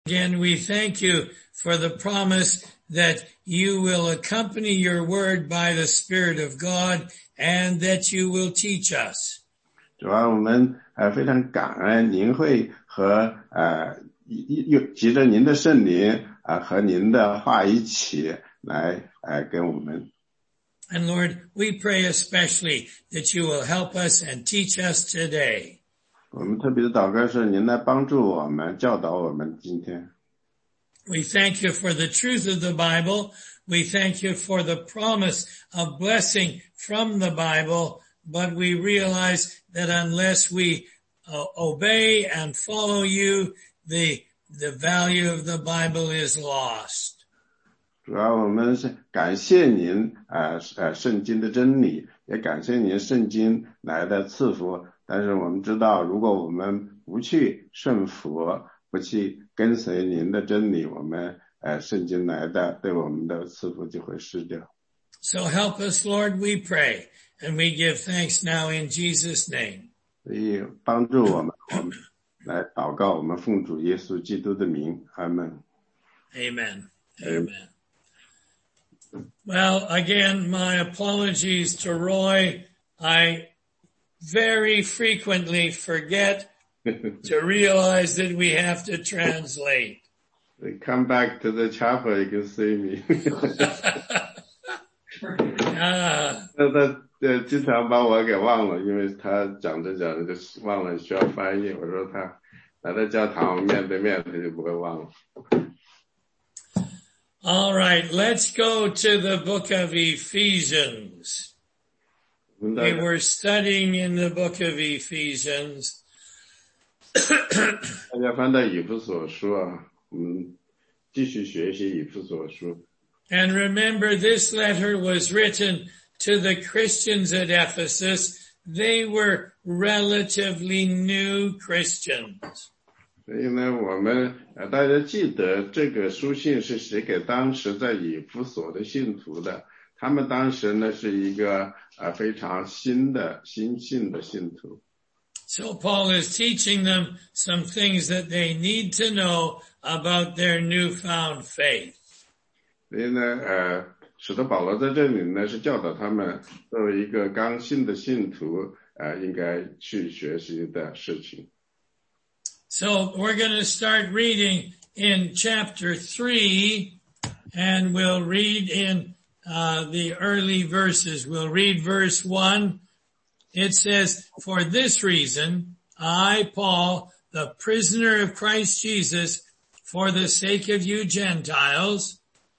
Again, we thank you for the promise that you will accompany your word by the Spirit of God and that you will teach us. 主啊，我们非常感恩您会和藉着您的圣灵和您的话一起来跟我们。 And Lord, we pray especially that you will help us and teach us today. 我们特别的祷告是您来帮助我们教导我们今天。 We thank you for the truth of the Bible. We thank you for the promise of blessing from the Bible, but we realize that unless we obey and follow you, the value of the Bible is lost. 主要我们是感谢您圣经的真理，也感谢您圣经来的赐福，但是我们知道如果我们不去顺服，不去跟随您的真理，我们圣经来的对我们的赐福就会失掉。 So help us, Lord, we pray, and we give thanks now in Jesus' name. 所以帮助我们来祷告，我们奉主耶稣基督的名，阿们。 Amen. Amen. Well, again, my apologies to Roy. I very frequently forget to realize that we have to translate. Come back to the chapel, you can see me. 他经常把我给忘了，因为他讲着讲着就忘了需要翻译。我说他来到教堂面对面，他就不会忘了。 All right, let's go to the book of Ephesians. We were studying in the book of Ephesians. 大家翻到以弗所书啊，继续学习以弗所书。 And remember, this letter was written to the Christians at Ephesus. They were relatively new Christians. 所以呢，我们大家记得这个书信是写给当时在以弗所的信徒的，他们当时呢是一个非常新信的信徒。 So Paul is teaching them some things that they need to know about their newfound faith. 所以呢，使徒保罗在这里呢是教导他们作为一个刚信的信徒，应该去学习的事情。 So we're going to start reading in chapter 3, and we'll read in the early verses. We'll read verse 1. It says, "For this reason, I, Paul, the prisoner of Christ Jesus, for the sake of you Gentiles."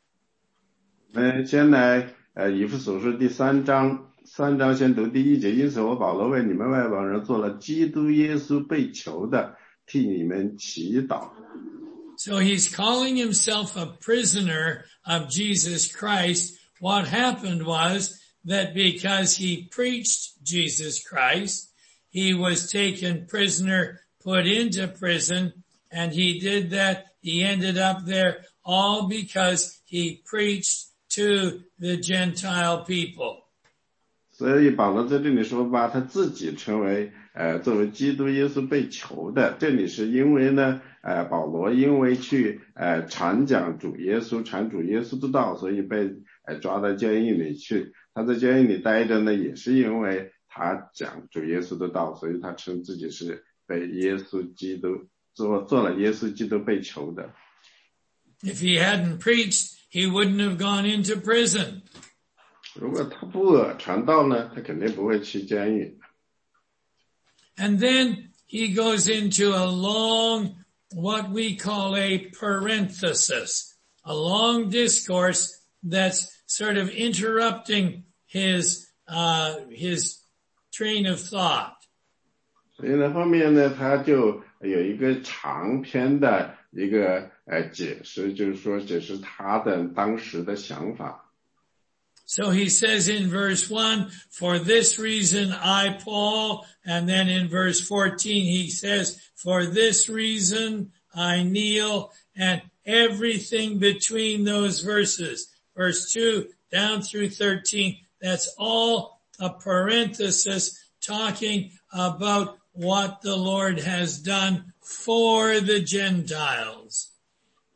先来以弗所书第3章先读第1节，因此我保罗为你们外邦人做了基督耶稣被囚的，替你们祈祷。 So he's calling himself a prisoner of Jesus Christ. What happened was that because he preached Jesus Christ, he was taken prisoner, put into prison, and he did that. He ended up there all because he preached to the Gentile people. 所以保罗在这里说把他自己成为作为基督耶稣被囚的，这里是因为呢保罗因为去传讲主耶稣传主耶稣的道，所以被抓到监狱里去。他在监狱里待着呢，也是因为他讲主耶稣的道，所以他称自己是被耶稣基督做了耶稣基督被囚的。 If he hadn't preached, he wouldn't have gone into prison. 如果他不传道呢，他肯定不会去监狱。 And then he goes into a long, what we call a parenthesis, a long discourse that's sort of interrupting his train of thought. 所以呢，后面呢，他就有一个长篇的一个解释，就是说这是他的当时的想法。 So he says in verse 1, "For this reason I, Paul," and then in verse 14 he says, "For this reason I kneel," and everything between those verses, verse 2 down through 13, that's all a parenthesis talking about what the Lord has done for the Gentiles.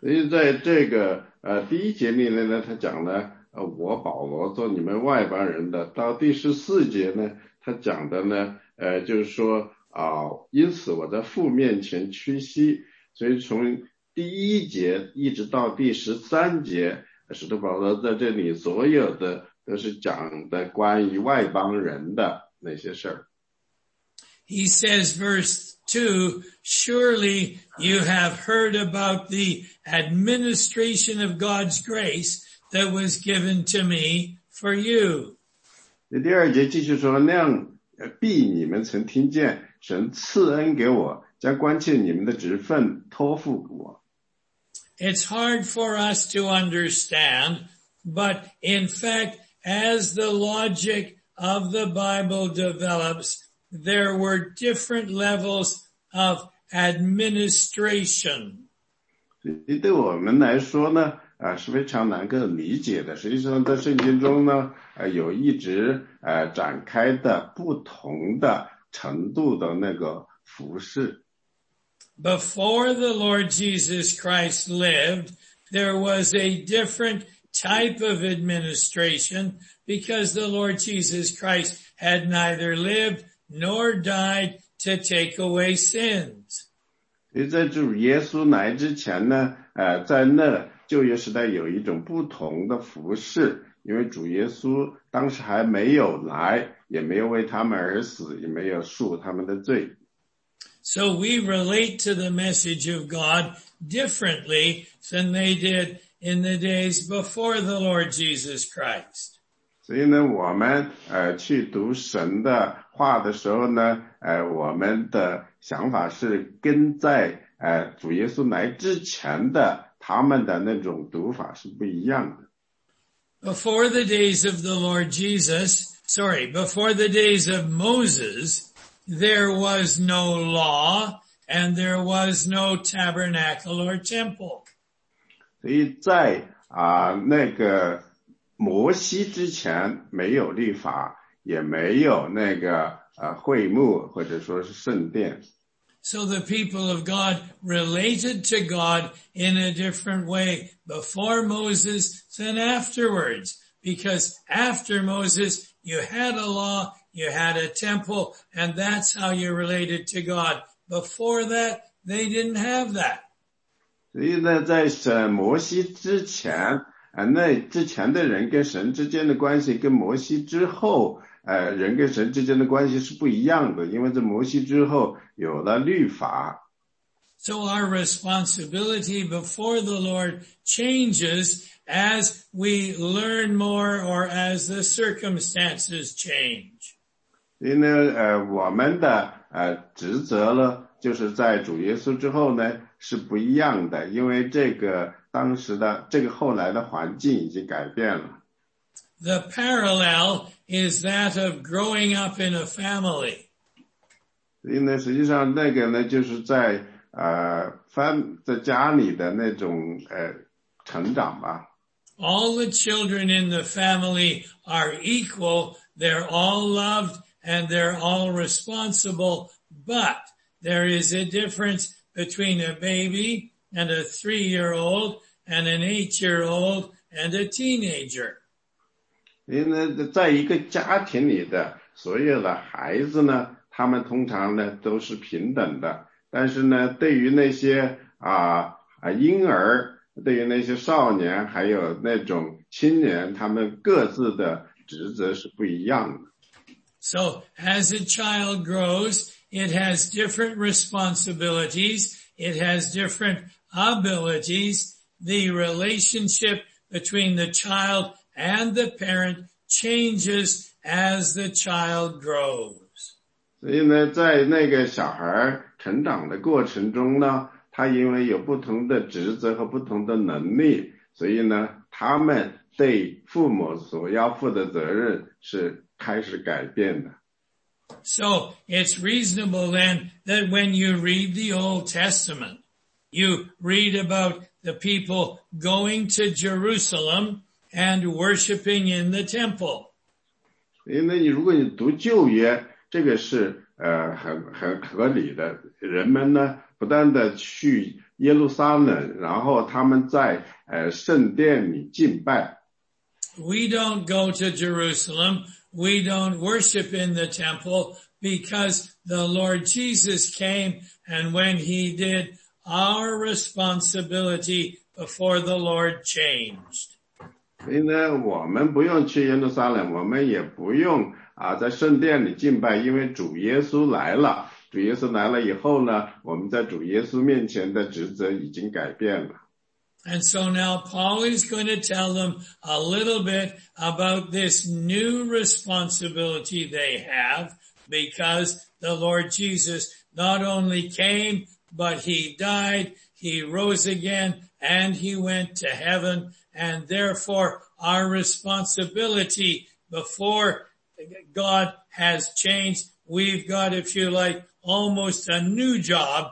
所以在这个第一节里面呢，他讲了我保罗做你们外邦人的。到第14节呢，他讲的呢就是说因此我在父面前屈膝。所以从第1节一直到第13节，使徒保罗在这里所有的都是讲的关于外邦人的那些事儿。 He says, verse 2, surely you have heard about the administration of God's grace that was given to me for you. 第2节继续说，那样必你们曾听见神赐恩给我，将关切你们的职分托付我。 It's hard for us to understand, but in fact, as the logic of the Bible develops, there were different levels of administration. 对我们来说呢是非常难够理解的。实际上在圣经中呢有一直展开的不同的程度的那个服事。 Before the Lord Jesus Christ lived, there was a different type of administration because the Lord Jesus Christ had neither lived nor died to take away sins. 所以在主耶稣来之前呢在那旧约时代有一种不同的服事，因为主耶稣当时还没有来，也没有为他们而死，也没有赎他们的罪。 So we relate to the message of God differently than they did in the days before the Lord Jesus Christ. 所以呢我们去读神的话的时候呢我们的想法是跟在主耶稣来之前的他们的那种读法是不一样的。 Before the days of Moses, there was no law and there was no tabernacle or temple. 所以在那个摩西之前没有律法，也没有那个会幕或者说是圣殿。 So the people of God related to God in a different way before Moses than afterwards. Because after Moses, you had a law, you had a temple, and that's how you related to God. Before that, they didn't have that. 所以呢，在摩西之前那之前的人跟神之间的关系跟摩西之后人跟神之间的关系是不一样的，因为在摩西之后有了律法。 So our responsibility before the Lord changes as we learn more or as the circumstances change. 所以呢我们的职责呢就是在主耶稣之后呢是不一样的，因为这个当时的这个后来的环境已经改变了。 The parallel is that of growing up in a family. 所以呢实际上那个呢就是在在家里的那种成长吧。 All the children in the family are equal, they're all loved, and they're all responsible, but there is a difference between a baby and a 3-year-old and an 8-year-old and a teenager. 因为在一个家庭里的所有的孩子呢他们通常呢都是平等的，但是呢对于那些婴儿，对于那些少年还有那种青年，他们各自的职责是不一样的。 So as a child grows, it has different responsibilities, it has different abilities. The relationship between the child and the parent changes as the child grows. 所以呢在那个小孩成长的过程中呢，他因为有不同的职责和不同的能力，所以呢他们对父母所要负的责任是开始改变的。 So it's reasonable then that when you read the Old Testament, you read about the people going to Jerusalem and worshiping in the temple. 因为如果你读旧约，这个是很合理的。人们呢不断的去耶路撒冷，然后他们在圣殿里敬拜。 We don't go to Jerusalem. We don't worship in the temple because the Lord Jesus came, and when he did, our responsibility before the Lord changed. 所以呢，我们不用去耶路撒冷，我们也不用在圣殿里敬拜，因为主耶稣来了。主耶稣来了以后呢，我们在主耶稣面前的职责已经改变了。 And so now Paul is going to tell them a little bit about this new responsibility they have, because the Lord Jesus not only came, but he died, he rose again, and he went to heaven. And therefore our responsibility before God has changed. We've got, if you like, almost a new job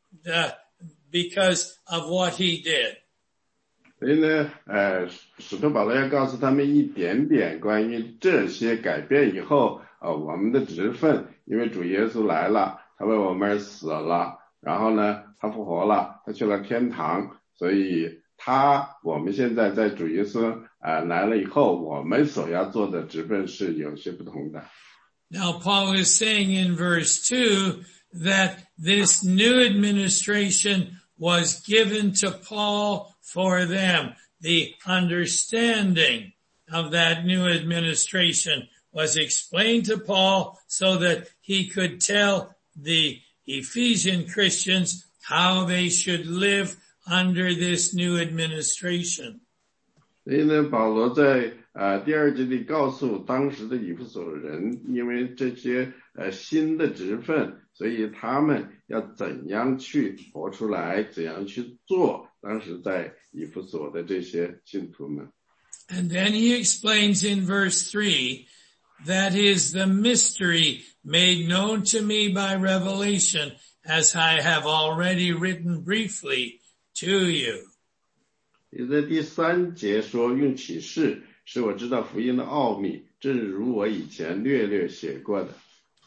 because of what he did. 所以呢，使徒保罗要告诉他们一点点关于这些改变以后，我们的职分，因为主耶稣来了，他为我们而死了，然后呢，他复活了，他去了天堂，所以我们现在在主耶稣来了以后，我们所要做的职分是有些不同的。 Now Paul is saying in verse 2 that this new administration was given to Paul for them. The understanding of that new administration was explained to Paul so that he could tell the Ephesian Christians how they should live under this new administration. 所以呢，保罗在第二节里告诉当时的以弗所人，因为这些新的职分，所以他们要怎样去活出来，怎样去做，当时在以弗所的这些信徒们。 And then he explains in verse 3, that is the mystery made known to me by revelation, as I have already written briefly to you. 也在第3节说，用启示使我知道福音的奥秘，正如我以前略略写过的。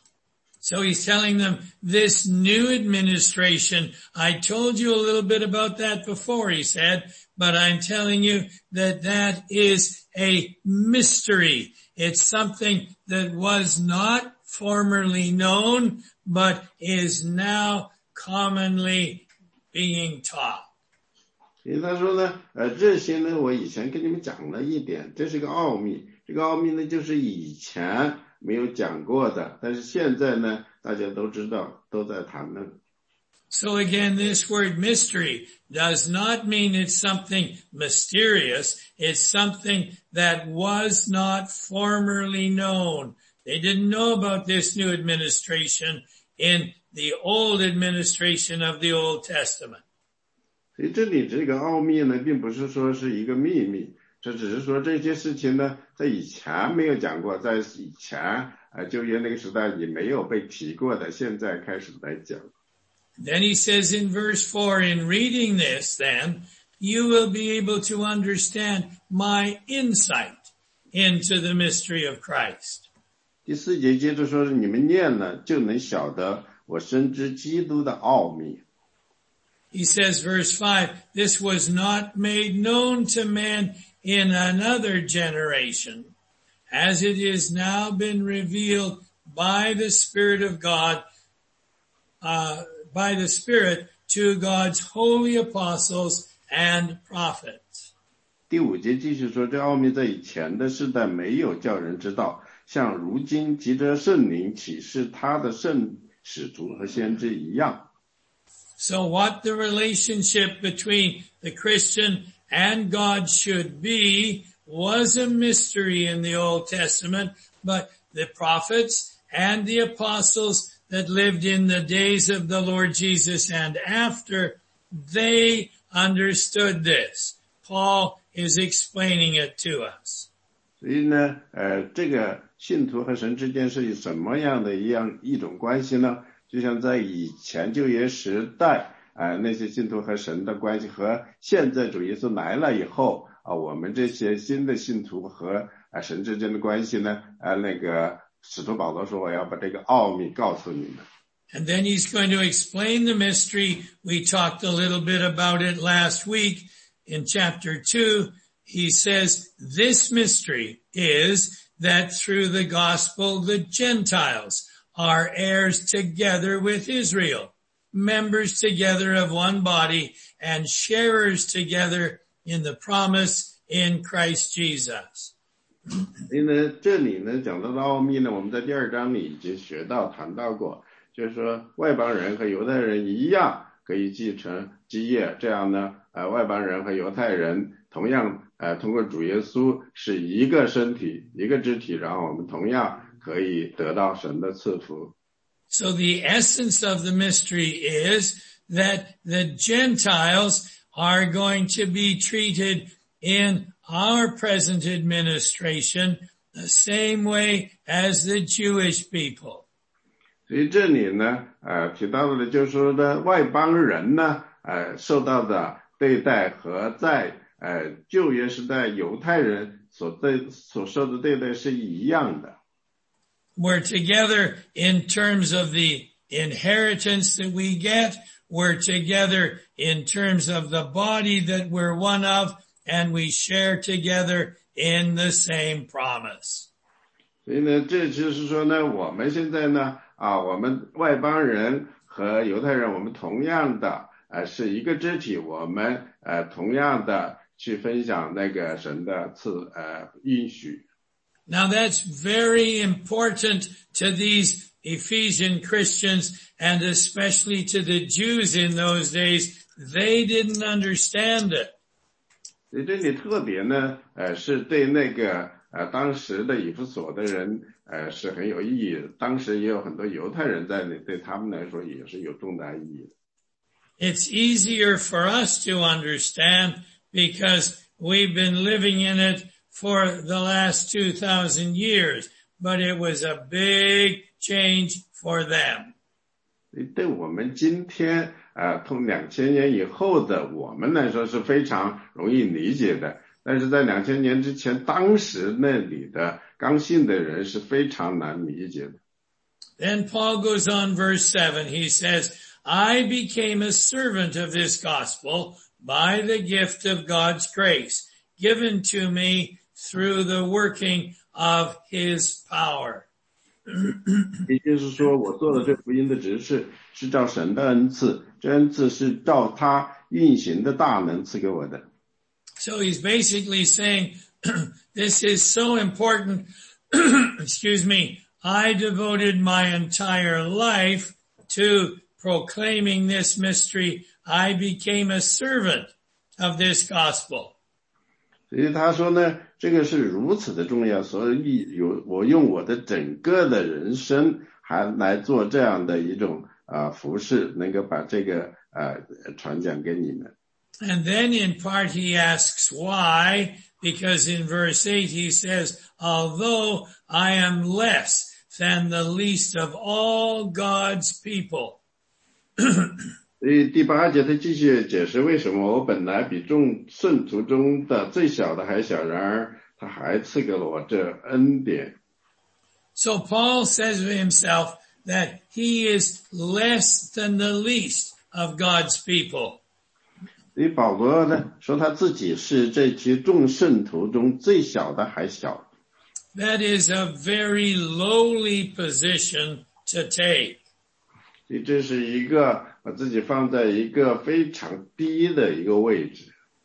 So he's telling them this new administration, I told you a little bit about that before, he said, but I'm telling you that that is a mystery. It's something that was not formerly known, but is now commonly being taught. 所以他说呢，这些呢，我以前跟你们讲了一点，这是个奥秘。这个奥秘呢，就是以前没有讲过的，但是现在呢，大家都知道，都在谈论。 So again, this word mystery does not mean it's something mysterious. It's something that was not formerly known. They didn't know about this new administration in the old administration of the Old Testament. 所以这里这个奥秘呢，并不是说是一个秘密，这只是说这些事情呢，在以前没有讲过，在以前旧约那个时代也没有被提过的，现在开始来讲。 Then he says in verse 4, in reading this then, you will be able to understand my insight into the mystery of Christ. 第4节接着说，你们念了就能晓得我深知基督的奥秘。 He says, verse 5, this was not made known to man in another generation, as it is now been revealed by the Spirit of God, by the Spirit to God's holy apostles and prophets. 第5节继续说，这奥秘在以前的世代没有叫人知道，像如今藉着圣灵启示他的圣使徒和先知一样。 So what the relationship between the Christian and God should be was a mystery in the Old Testament, but the prophets and the apostles that lived in the days of the Lord Jesus and after, they understood this. Paul is explaining it to us. 所以呢，这个信徒和神之间是什么样的一种关系呢？就像在以前旧约时代，那些信徒和神的关系和现在主耶稣来了以后，我们这些新的信徒和神之间的关系呢，那个使徒保罗说我要把这个奥秘告诉你们。 And then he's going to explain the mystery. We talked a little bit about it last week in chapter 2. He says, this mystery is that through the gospel, the Gentiles are heirs together with Israel, members together of one body, and sharers together in the promise in Christ Jesus. 所以呢，这里呢讲到的奥秘呢，我们在第2章里已经谈到过，就是说外邦人和犹太人一样可以继承基业，这样呢，外邦人和犹太人同样通过主耶稣是一个身体，一个肢体，然后我们同样可以得到神的赐福。 So the essence of the mystery is that the Gentiles are going to be treated in our present administration the same way as the Jewish people. 所以这里呢，提到的就是说的外邦人呢，受到的对待和在旧约时代犹太人所受的对待是一样的。 We're together in terms of the inheritance that we get. We're together in terms of the body that we're one of, and we share together in the same promise. 所以呢，这就是说呢，我们现在呢，我们外邦人和犹太人，我们同样的是一个肢体，我们同样的去分享那个神的应许。 Now that's very important to these Ephesian Christians, and especially to the Jews in those days. They didn't understand it. 所以这里特别呢，是对那个当时的以弗所的人是很有意义的。当时也有很多犹太人在那，对他们来说也是有重大意义的。 It's easier for us to understand because we've been living in it for the last 2,000 years, but it was a big change for them. 对我们今天从2000年以后的我们来说是非常容易理解的，但是在2000年之前，当时那里的刚信的人是非常难理解的。 Then Paul goes on verse 7. He says, I became a servant of this gospel by the gift of God's grace given to me through the working of his power. 也就是说，我做的这福音的执事是照神的恩赐，这恩赐是照他运行的大能赐给我的。 So he's basically saying, this is so important. Excuse me. I devoted my entire life to proclaiming this mystery. I became a servant of this gospel. 所以他说呢，这个是如此的重要，所以我用我的整个的人生还来做这样的一种服事，能够把这个传讲给你们。 And then in part he asks why, because in verse 8 he says, although I am less than the least of all God's people. 所以第8节他继续解释为什么我本来比众圣徒中的最小的还小，然而他还赐给了我这恩典。 So Paul says of himself that he is less than the least of God's people. 所以保罗呢说他自己是这些众圣徒中最小的还小。 That is a very lowly position to take. 所以这是一个把自己放在一个非常低的一个位置。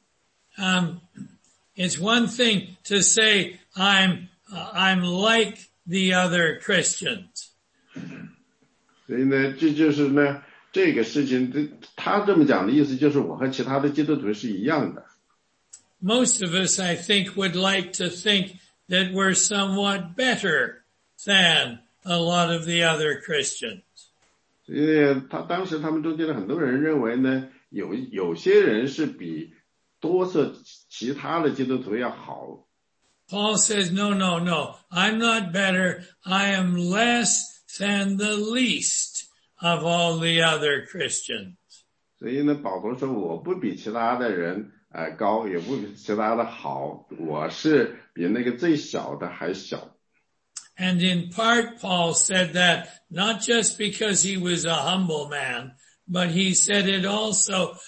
It's one thing to say I'm like the other Christians. 所以呢，这就是呢这个事情，他这么讲的意思就是我和其他的基督徒是一样的。 Most of us, I think, would like to think that we're somewhat better than a lot of the other Christians. 所以当时他们中间的很多人认为呢，有些人是比多数其他的基督徒要好。 Paul says, no, I'm not better. I am less than the least of all the other Christians. 所以呢，保罗说我不比其他的人高，也不比其他的好，我是比那个最小的还小。 And in part, Paul said that not just because he was a humble man, but he said it also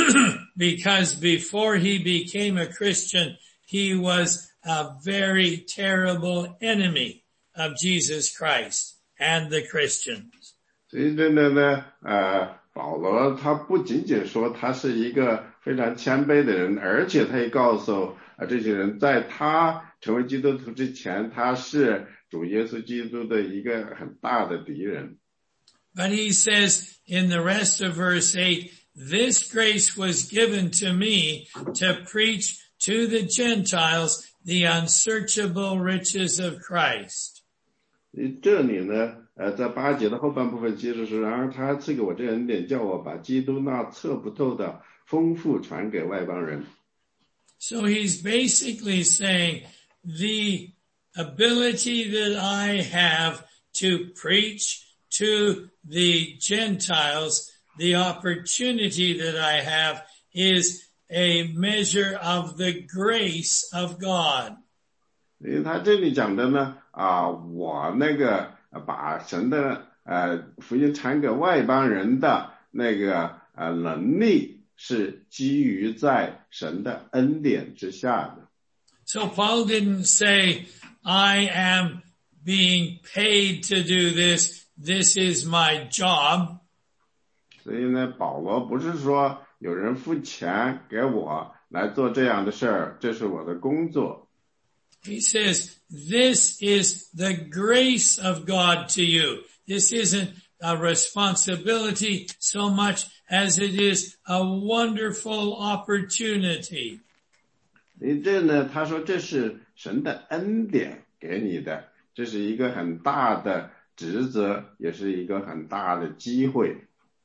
because before he became a Christian, he was a very terrible enemy of Jesus Christ and the Christians. 所以真的呢，保罗他不仅仅说他是一个非常谦卑的人，而且他也告诉这些人，在他成为基督徒之前，他是主耶稣基督的一个很大的敌人。 But he says in the rest of verse 8, this grace was given to me to preach to the Gentiles the unsearchable riches of Christ. 这里呢，在8节的后半部分接着说，然而他赐给我这恩典，叫我把基督那测不透的丰富传给外邦人。 So he's basically saying the ability that I have to preach to the Gentiles, the opportunity that I have is a measure of the grace of God. 因为他这里讲的呢，我那个把神的福音传给外邦人的那个能力是基于在神的恩典之下的。 So Paul didn't say, I am being paid to do this. This is my job. 所以呢，保罗不是说有人付钱给我来做这样的事儿，这是我的工作。 He says, this is the grace of God to you. This isn't a responsibility so much as it is a wonderful opportunity. 这呢，他说这是神的恩典给你的，这是一个很大的职责，也是一个很大的机会。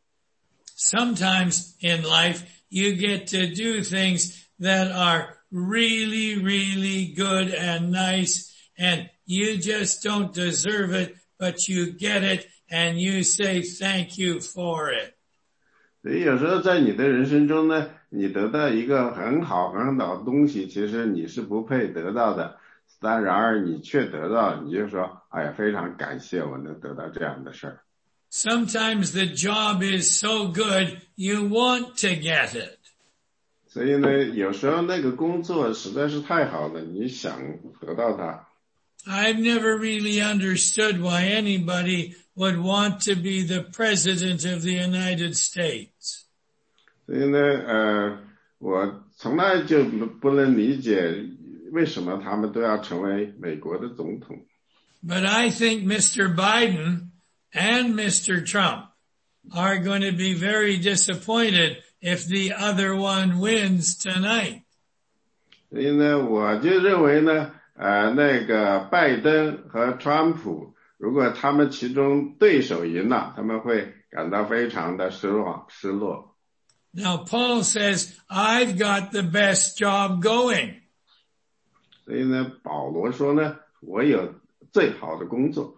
Sometimes in life, you get to do things that are really, really good and nice, and you just don't deserve it, but you get it, and you say thank you for it. 所以有时候在你的人生中呢，你得到一个很好很好的东西，其实你是不配得到的，但然而你却得到，你就说，哎呀，非常感谢我能得到这样的事儿。 Sometimes the job is so good, you want to get it. 所以呢，有时候那个工作实在是太好了，你想得到它。 I've never really understood why anybody would want to be the president of the United States. 所以呢，我从来就不能理解为什么他们都要成为美国的总统。 But I think Mr. Biden and Mr. Trump are going to be very disappointed if the other one wins tonight. 所以呢，我就认为呢，那个拜登和川普，如果他们其中对手赢了，他们会感到非常的失落。 Now Paul says, I've got the best job going. 所以呢，保罗说呢，我有最好的工作。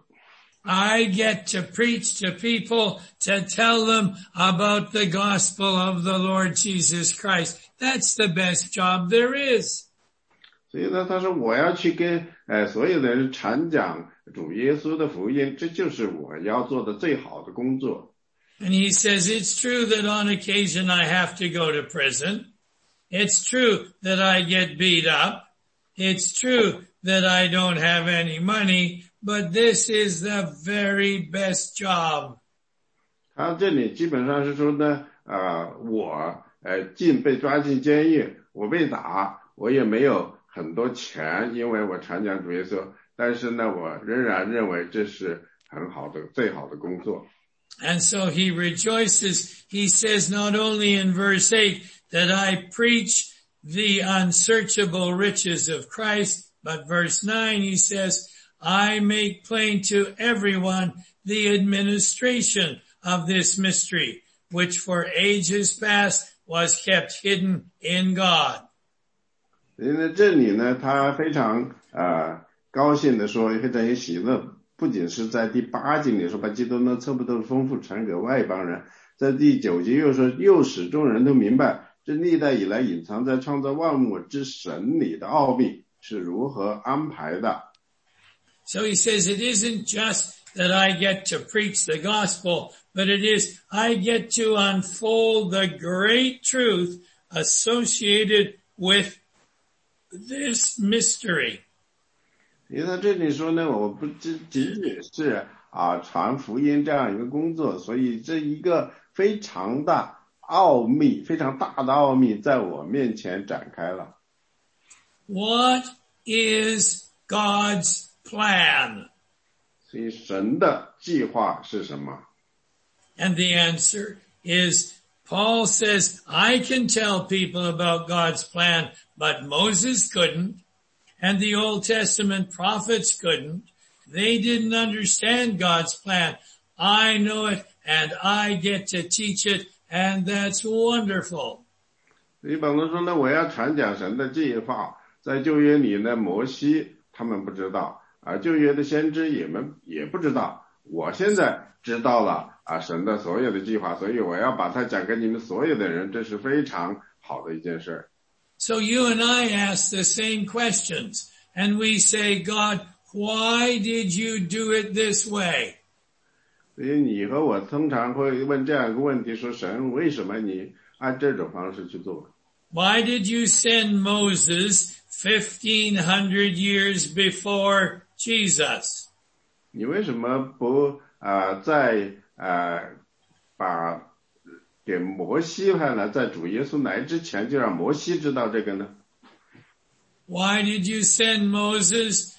I get to preach to people to tell them about the gospel of the Lord Jesus Christ. That's the best job there is. 所以呢，他说我要去跟所有的人传讲主耶稣的福音，这就是我要做的最好的工作。 And he says, it's true that on occasion I have to go to prison. It's true that I get beat up. It's true that I don't have any money, but this is the very best job. 他这里基本上是说呢，我被抓进监狱，我被打，我也没有很多钱，因为我传讲主耶稣，但是呢，我仍然认为这是很好的、最好的工作。 And so he rejoices. He says not only in verse 8 that I preach the unsearchable riches of Christ, but verse 9 he says, I make plain to everyone the administration of this mystery, which for ages past was kept hidden in God. 因为这里呢，他非常高兴的说，非常有喜乐，不仅是在第8节里说把基督那测不透的丰富传给外邦人，在第9节又说又使众人都明白这历代以来隐藏在创造万物之神里的奥秘是如何安排的。 So he says it isn't just that I get to preach the gospel, but it is I get to unfold the great truth associated with this mystery. 因为他这里说呢，我不仅仅是传福音这样一个工作，所以这一个非常的奥秘，非常大的奥秘在我面前展开了。 What is God's plan? 所以神的计划是什么？ And the answer is, Paul says, I can tell people about God's plan, but Moses couldn't, and the Old Testament prophets couldn't. They didn't understand God's plan. I know it, and I get to teach it, and that's wonderful. 所以保罗说呢，我要传讲神的计划，在旧约里呢，摩西他们不知道，旧约的先知也不知道，我现在知道了神的所有的计划，所以我要把它讲给你们所有的人，这是非常好的一件事。 So you and I ask the same questions, and we say, God, why did you do it this way? 所以你和我通常会问这样一个问题，说神为什么你按这种方式去做？ Why did you send Moses 1,500 years before Jesus? 你为什么不在把给摩西派呢？在主耶稣来之前就让摩西知道这个呢？ Why did you send Moses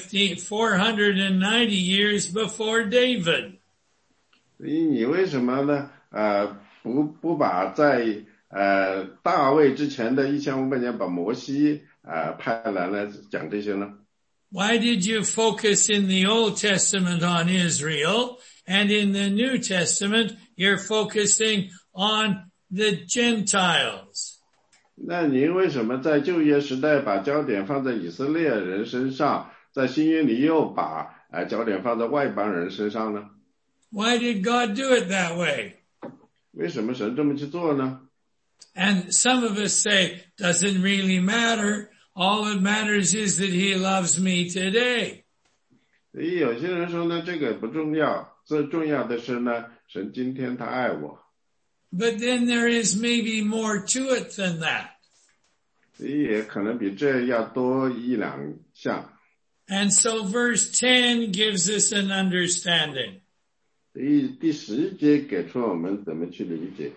490 years before David? 所以你为什么呢？不把在大卫之前的1500年把摩西派来呢讲这些呢？ Why did you focus in the Old Testament on Israel, and in the New Testament you're focusing on the Gentiles? 那您为什么在旧约时代把焦点放在以色列人身上，在新约里又把焦点放在外邦人身上呢？ Why did God do it that way? 为什么神这么去做呢？ And some of us say, doesn't really matter. All that matters is that he loves me today. 所以有些人说呢，这个不重要，最重要的是呢，神今天他爱我。 But then there is maybe more to it than that. 所以也可能比这要多一两项。 And so verse 10 gives us an understanding. 所以第10节给出我们怎么去理解。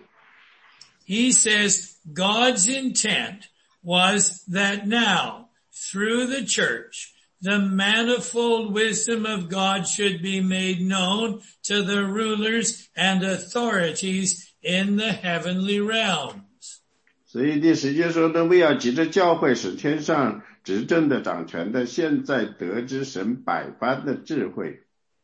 He says God's intent was that now, through the church, the manifold wisdom of God should be made known to the rulers and authorities in the heavenly realms. 所以第10节说呢，为要急着教会使天上执政的掌权的现在得知神百般的智慧。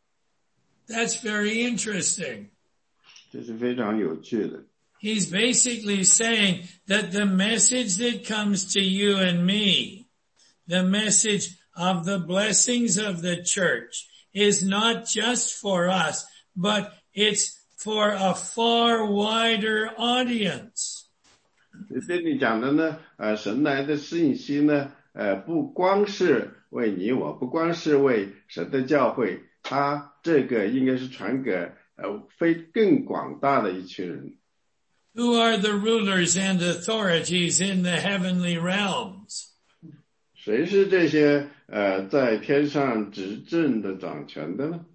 That's very interesting. 这是非常有趣的。 He's basically saying that the message that comes to you and me, the message of the blessings of the church, is not just for us, but it's for a far wider audience. 这里讲的呢，神来的信息呢，不光是为你我，不光是为神的教会，他这个应该是传给更广大的一群人。 Who are the rulers and authorities in the heavenly realms? 谁是这些在天上执政的掌权的呢？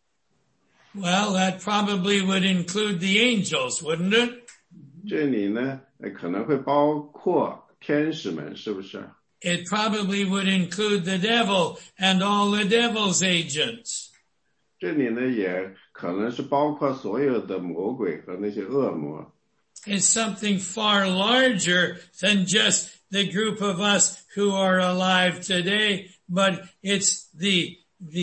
Well, that probably would include the angels, wouldn't it? 这里呢，可能会包括天使们，是不是？ It probably would include the devil and all the devil's agents. 这里呢，也可能是包括所有的魔鬼和那些恶魔。 It's something far larger than just the group of us who are alive today, but it's the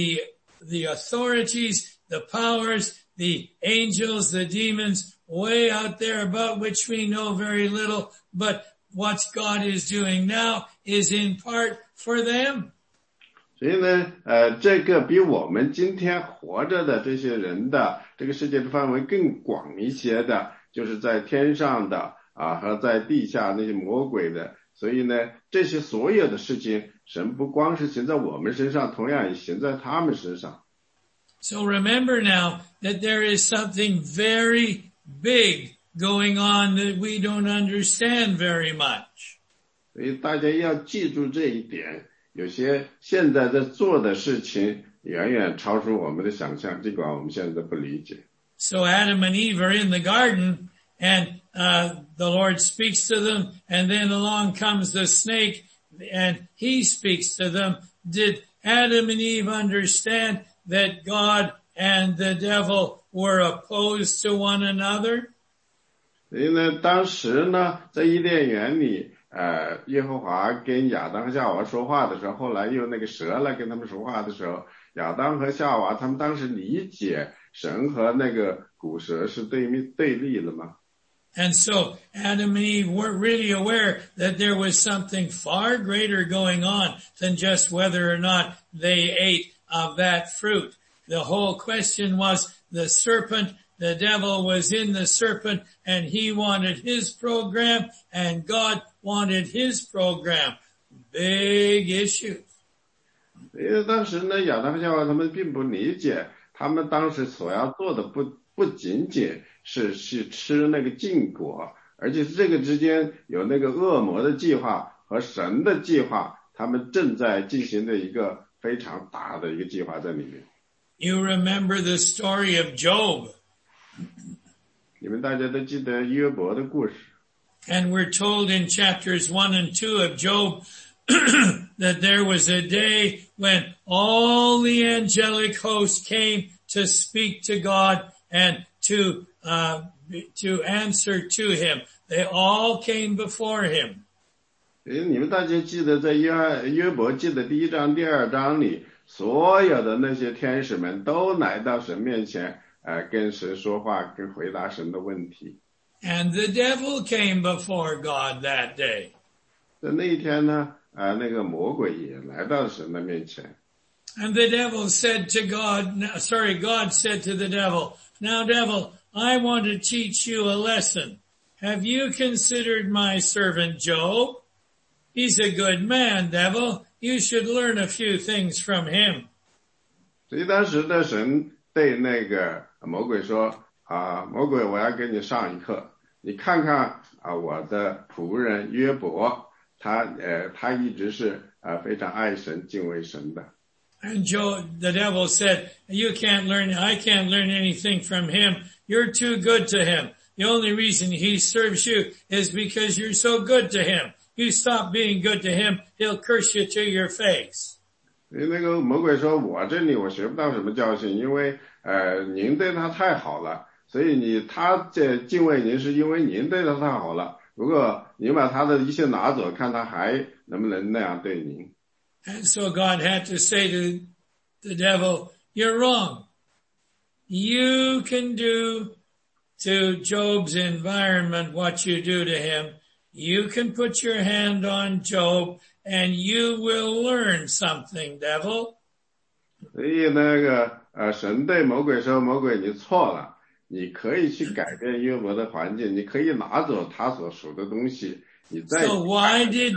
authorities, the powers, the angels, the demons way out there about which we know very little, but what God is doing now is in part for them. 所以呢，这个比我们今天活着的这些人的这个世界的范围更广一些的，就是在天上的和在地下那些魔鬼的所以呢，这些所有的事情，神不光是行在我们身上，同样也行在他们身上。 So remember now that there is something very big going on that we don't understand very much. 所以大家要记住这一点，有些现在在做的事情远远超出我们的想象，尽管我们现在不理解。 So Adam and Eve are in the garden and the Lord speaks to them and then along comes the snake and he speaks to them. Did Adam and Eve understand that God and the devil were opposed to one another? 所以呢，当时呢，在伊甸园里，耶和华跟亚当和夏娃说话的时候，后来又那个蛇来跟他们说话的时候，亚当和夏娃他们当时理解神和那个古蛇是对立的吗？ And so Adam and Eve weren't really aware that there was something far greater going on than just whether or not they ate of that fruit. The whole question was the serpent, the devil was in the serpent and he wanted his program and God wanted his program. Big issues. 因为当时呢，亚当和夏娃他们并不理解，他们当时所要做的不仅仅是吃那个禁果，而且是这个之间有那个恶魔的计划和神的计划，他们正在进行的一个非常大的一个计划在里面。 You remember the story of Job. 你们大家都记得约伯的故事。 And we're told in chapters 1 and 2 of Job that there was a day when all the angelic host came to speak to God and to answer to him. They all came before him. 你们大家记得在约伯记的第1章、第2章里，所有的那些天使们都来到神面前，跟神说话，跟回答神的问题。 And the devil came before God that day. 在那一天呢，那个魔鬼也来到神的面前。 And the devil said to God said to the devil, "Now devil, I want to teach you a lesson. Have you considered my servant Job? He's a good man, devil. You should learn a few things from him." 所以当时的神对那个魔鬼说，魔鬼，我要给你上一课，你看看我的仆人约伯，他一直是非常爱神敬畏神的。 And the devil said, I can't learn anything from him. You're too good to him. The only reason he serves you is because you're so good to him. You stop being good to him, he'll curse you to your face. 那个魔鬼说，我这里我学不到什么教训，因为您对他太好了，所以他敬畏您是因为您对他太好了。如果您把他的一切拿走，看他还能不能那样对您。 And so God had to say to the devil, you're wrong. You can do to Job's environment what you do to him. You can put your hand on Job and you will learn something, devil. 所以那个神对魔鬼说，魔鬼你错了，你可以去改变约伯的环境，你可以拿走他所属的东西。 So why did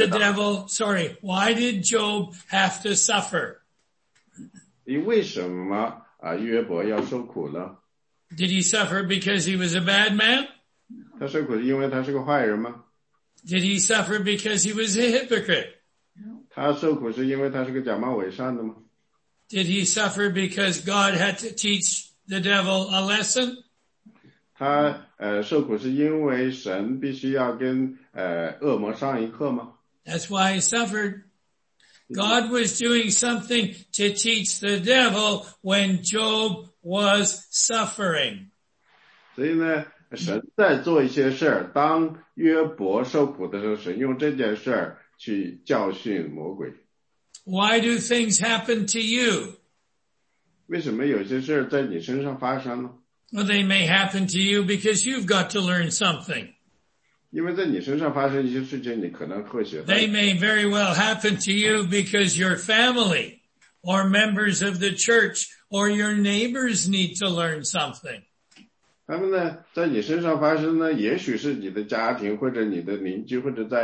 Job have to suffer? 为什么约伯要受苦呢？ Did he suffer because he was a bad man? 他受苦是因为他是个坏人吗？ Did he suffer because he was a hypocrite? 他受苦是因为他是个假冒伪善的吗？ Did he suffer because God had to teach the devil a lesson? 他受苦是因为神必须要跟恶魔上一课吗？ That's why he suffered. God was doing something to teach the devil when Job was suffering. 所以呢，神在做一些事儿，当约伯受苦的时候，神用这件事儿去教训魔鬼。 Why do things happen to you? 为什么有些事儿在你身上发生呢？ Well, they may happen to you because you've got to learn something. 因为在你身上发生一些事情，你可能会学到。 They may very well happen to you because your family or members of the church or your neighbors need to learn something. 他们呢，在你身上发生呢，也许是你的家庭或者你的邻居，或者在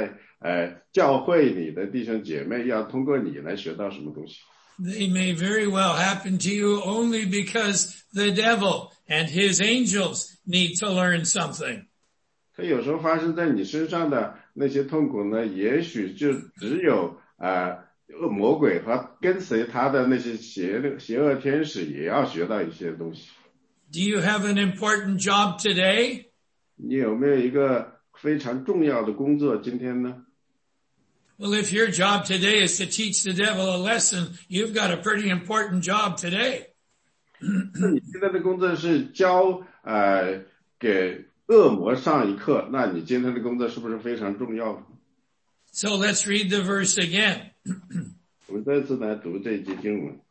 教会里的弟兄姐妹要通过你来学到什么东西。 They may very well happen to you only because the devil and his angels need to learn something. 它有时候发生在你身上的那些痛苦呢，也许就只有魔鬼和跟随他的那些邪恶天使也要学到一些东西。 Do you have an important job today? 你有没有一个非常重要的工作今天呢？ Well, if your job today is to teach the devil a lesson, you've got a pretty important job today. 那你现在的工作是教给恶魔上一课，那你今天的工作是不是非常重要？ So let's read the verse again. 我们再次来读这一节经文。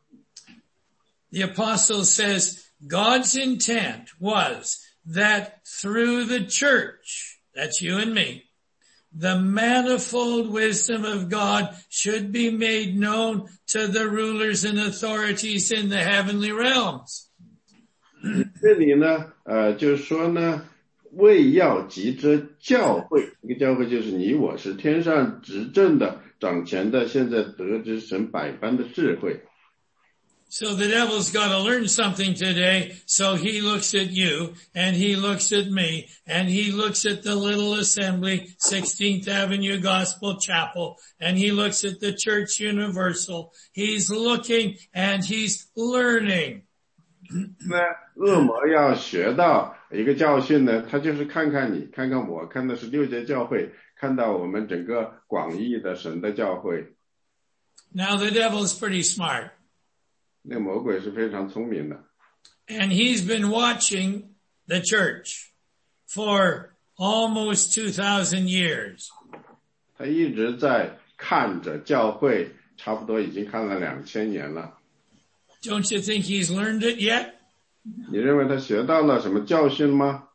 The apostle says, God's intent was that through the church, that's you and me, the manifold wisdom of God should be made known to the rulers and authorities in the heavenly realms. 这里呢，就是说呢，为要急着教会，一个教会就是你我，是天上执政的、掌权的，现在得知神百般的智慧。 So the devil's got to learn something today, so he looks at you, and he looks at me, and he looks at the little assembly, 16th Avenue Gospel Chapel, and he looks at the Church Universal. He's looking and he's learning. 那恶魔要学到一个教训呢，他就是看看你，看看我，看的是六界教会，看到我们整个广义的神的教会。 Now the devil's pretty smart. 那魔鬼是非常聪明的。 And he's been watching the church for almost 2,000 years. 他一直在看着教会，差不多已经看了2000年了。 Don't you think he's learned it yet? 你认为他学到了什么教训吗？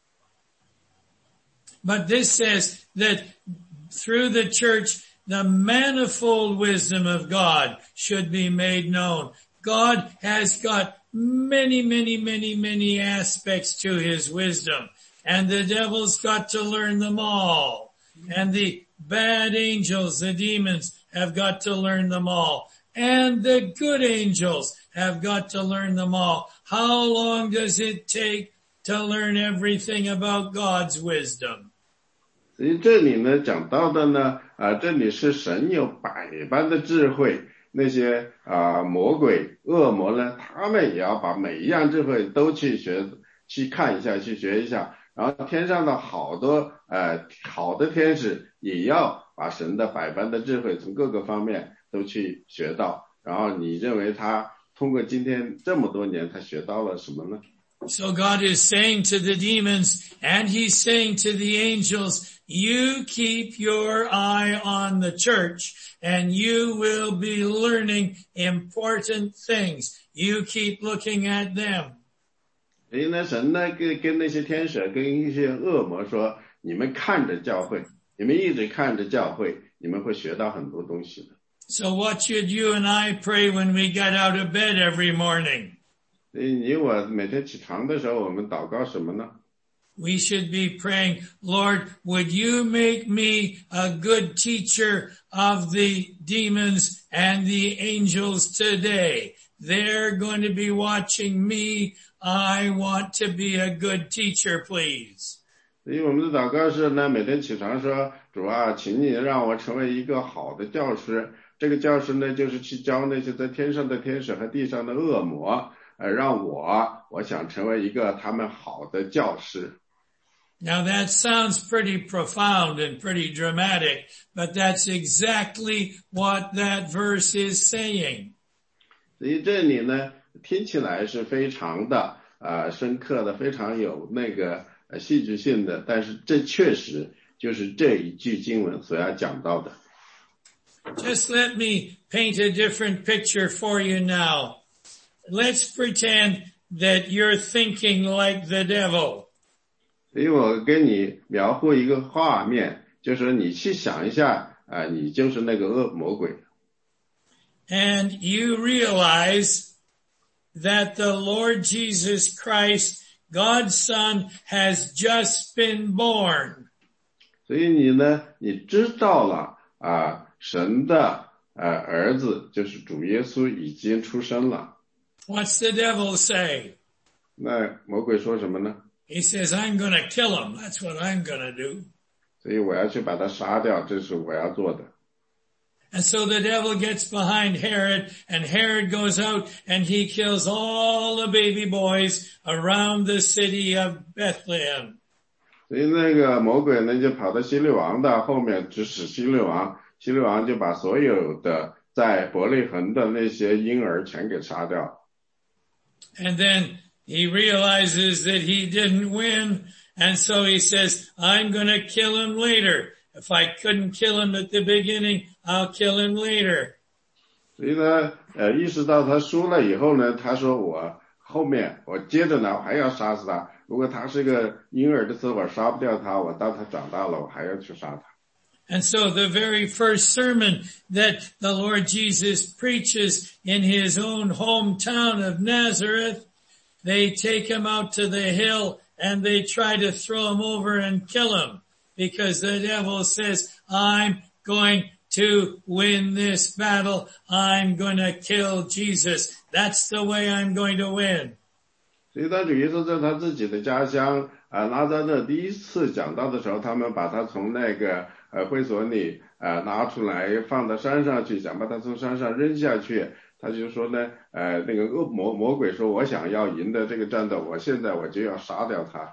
But this says that through the church, the manifold wisdom of God should be made known. God has got many, many, many, many aspects to his wisdom, and the devil's got to learn them all. And the bad angels, the demons, have got to learn them all. And the good angels have got to learn them all. How long does it take to learn everything about God's wisdom? 所以这里呢讲到的呢，这里是神有百般的智慧，那些魔鬼恶魔呢，他们也要把每一样智慧都去看一下，去学一下，然后天上的好的天使也要把神的百般的智慧从各个方面都去学到。然后你认为他通过今天这么多年他学到了什么呢？ So God is saying to the demons and he's saying to the angels, you keep your eye on the church and you will be learning important things. You keep looking at them. 所以呢，神呢跟那些天使跟一些恶魔说，你们看着教会，你们一直看着教会，你们会学到很多东西的。 So what should you and I pray when we get out of bed every morning? 所以你我每天起床的时候，我们祷告什么呢？ We should be praying, Lord, would you make me a good teacher of the demons and the angels today? They're going to be watching me. I want to be a good teacher, please. 所以我们的祷告是呢，每天起床说，主啊，请你让我成为一个好的教师。这个教师呢，就是去教那些在天上的天使和地上的恶魔，让我想成为一个他们好的教师。 Now that sounds pretty profound and pretty dramatic, but that's exactly what that verse is saying. 所以这里呢，听起来是非常的深刻的，非常有那个戏剧性的，但是这确实就是这一句经文所要讲到的。 Just let me paint a different picture for you now. Let's pretend that you're thinking like the devil. 所以我跟你描绘一个画面，就是说你去想一下，你就是那个恶魔鬼。 And you realize that the Lord Jesus Christ, God's Son, has just been born. 所以你呢，你知道了神的儿子就是主耶稣已经出生了。 What's the devil say? 那魔鬼说什么呢？ He says, I'm going to kill him. That's what I'm going to do. 所以我要去把他杀掉，这是我要做的。 And so the devil gets behind Herod, and Herod goes out and he kills all the baby boys around the city of Bethlehem. 所以那个魔鬼呢，就跑到希律王的后面指使希律王，希律王就把所有的在伯利恒的那些婴儿全给杀掉。 And then he realizes that he didn't win, and so he says, I'm going to kill him later. If I couldn't kill him at the beginning, I'll kill him later. 所以呢，意识到他输了以后呢，他说我后面我接着呢我还要杀死他。如果他是个婴儿的时候，我杀不掉他，我到他长大了，我还要去杀他。 And so the very first sermon that the Lord Jesus preaches in his own hometown of Nazareth, they take him out to the hill and they try to throw him over and kill him because the devil says, I'm going to win this battle. I'm going to kill Jesus. That's the way I'm going to win. 所以当主耶稣在他自己的家乡拿撒勒第一次讲道的时候，他们把他从那个会所里拿出来放到山上去，想把他从山上扔下去。他就说呢，那个魔鬼说，我想要赢得这个战斗，我现在我就要杀掉他。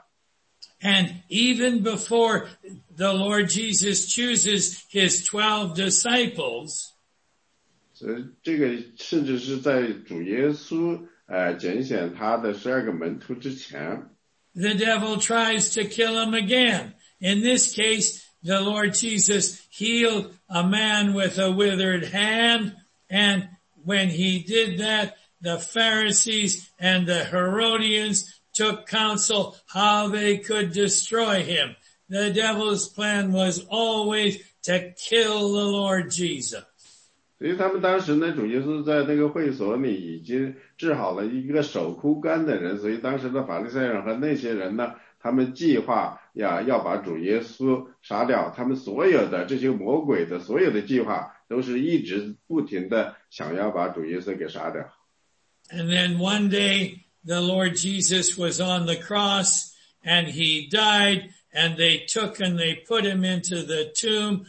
And even before the Lord Jesus chooses his 12 disciples, 这个甚至是在主耶稣拣选他的12个门徒之前， the devil tries to kill him again. In this case, the Lord Jesus healed a man with a withered hand, and when he did that, the Pharisees and the Herodians took counsel how they could destroy him. The devil's plan was always to kill the Lord Jesus. 所以他们当时呢，主耶稣在那个会所里已经治好了一个手枯干的人，所以当时的法利赛人和那些人呢，他们计划要把主耶稣杀掉，他们所有的这些魔鬼的所有的计划都是一直不停的想要把主耶稣给杀掉。 And then one day the Lord Jesus was on the cross and he died and they took and they put him into the tomb.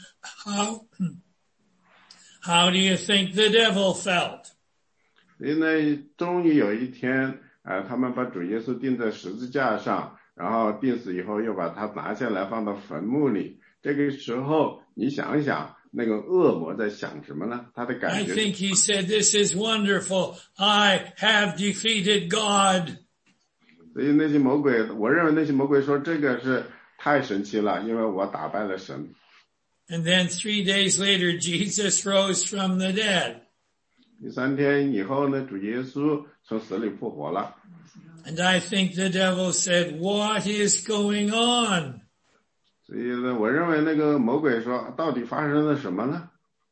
How do you think the devil felt? 所以呢，终于有一天他们把主耶稣钉在十字架上，然后钉死以后又把他拿下来放到坟墓里。这个时候你想一想，那个恶魔在想什么呢？他的感觉 I think he said, this is wonderful. I have defeated God. 所以那些魔鬼，我认为那些魔鬼说这个是太神奇了，因为我打败了神。 And then 3 days later, Jesus rose from the dead. 第3天以后呢，主耶稣从死里复活了。 And I think the devil said, what is going on? 所以呢，我认为那个魔鬼说，到底发生了什么呢？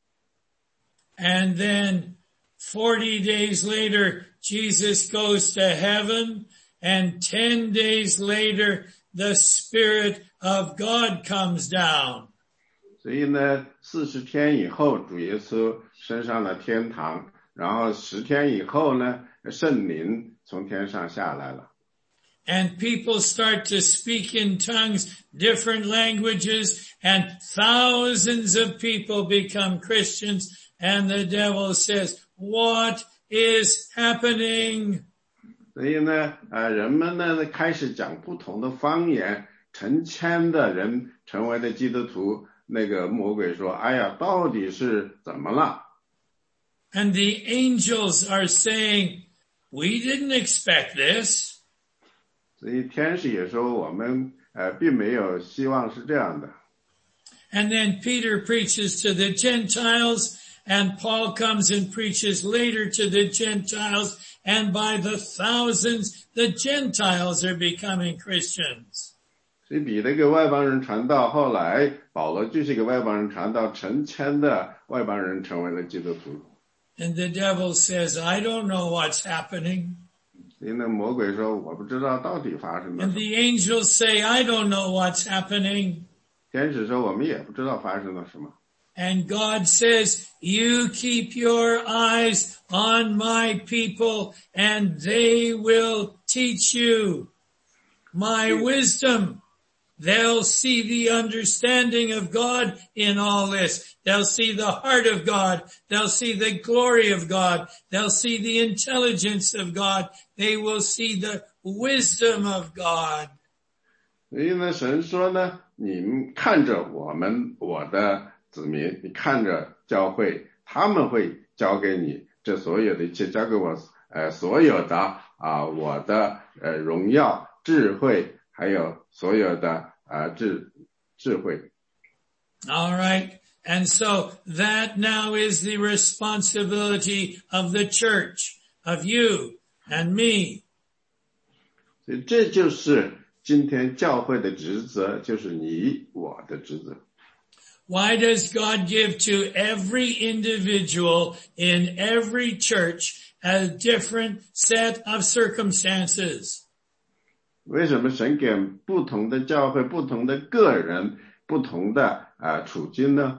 And then 40 days later, Jesus goes to heaven, and 10 days later, the Spirit of God comes down. 所以呢，40天以后，主耶稣升上了天堂，然后10天以后呢，圣灵从天上下来了。 And people start to speak in tongues, different languages, and thousands of people become Christians. And the devil says, what is happening? 所以呢，人们呢开始讲不同的方言，成千的人成为了基督徒。那个魔鬼说：“哎呀，到底是怎么了？” And the angels are saying, we didn't expect this. 所以天使也说，我们并没有希望是这样的。 And then Peter preaches to the Gentiles, and Paul comes and preaches later to the Gentiles, and by the thousands, the Gentiles are becoming Christians. 所以彼得给外邦人传道，后来保罗继续给外邦人传道，成千的外邦人成为了基督徒。 And the devil says, I don't know what's happening. 所以那魔鬼说，我不知道到底发生了 And 什么。 the angels say, I don't know what's happening. 天使说我们也不知道发生了什么。 And God says, you keep your eyes on my people and they will teach you my wisdom. They'll see the understanding of God in all this. They'll see the heart of God. They'll see the glory of God. They'll see the intelligence of God. They will see the wisdom of God. 所以呢，神说呢，你们看着我的子民，你看着教会，他们会交给你这所有的一切，交给我所有的我的荣耀、智慧，还有所有的智慧。 All right. And so that now is the responsibility of the church, of you and me. 所以这就是今天教会的职责，就是你我的职责。 Why does God give to every individual in every church a different set of circumstances? 为什么神给不同的教会、不同的个人、不同的处境呢？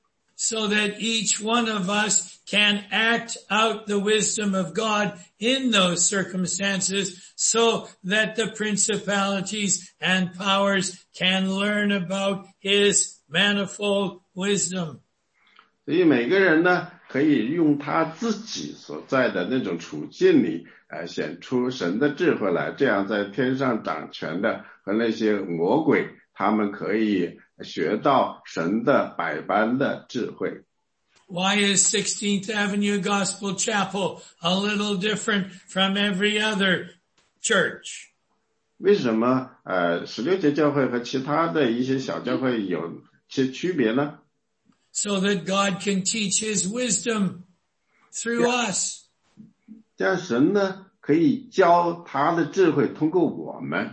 So that each one of us can act out the wisdom of God in those circumstances so that the principalities and powers can learn about His manifold wisdom. 所以每个人呢，可以用他自己所在的那种处境里，显出神的智慧来。这样在天上掌权的和那些魔鬼，他们可以学到神的百般的智慧。 Why is 16th Avenue Gospel Chapel a little different from every other church? 为什么16节教会和其他的一些小教会有些区别呢？ So that God can teach His wisdom through us. 这样神呢可以教他的智慧通过我们。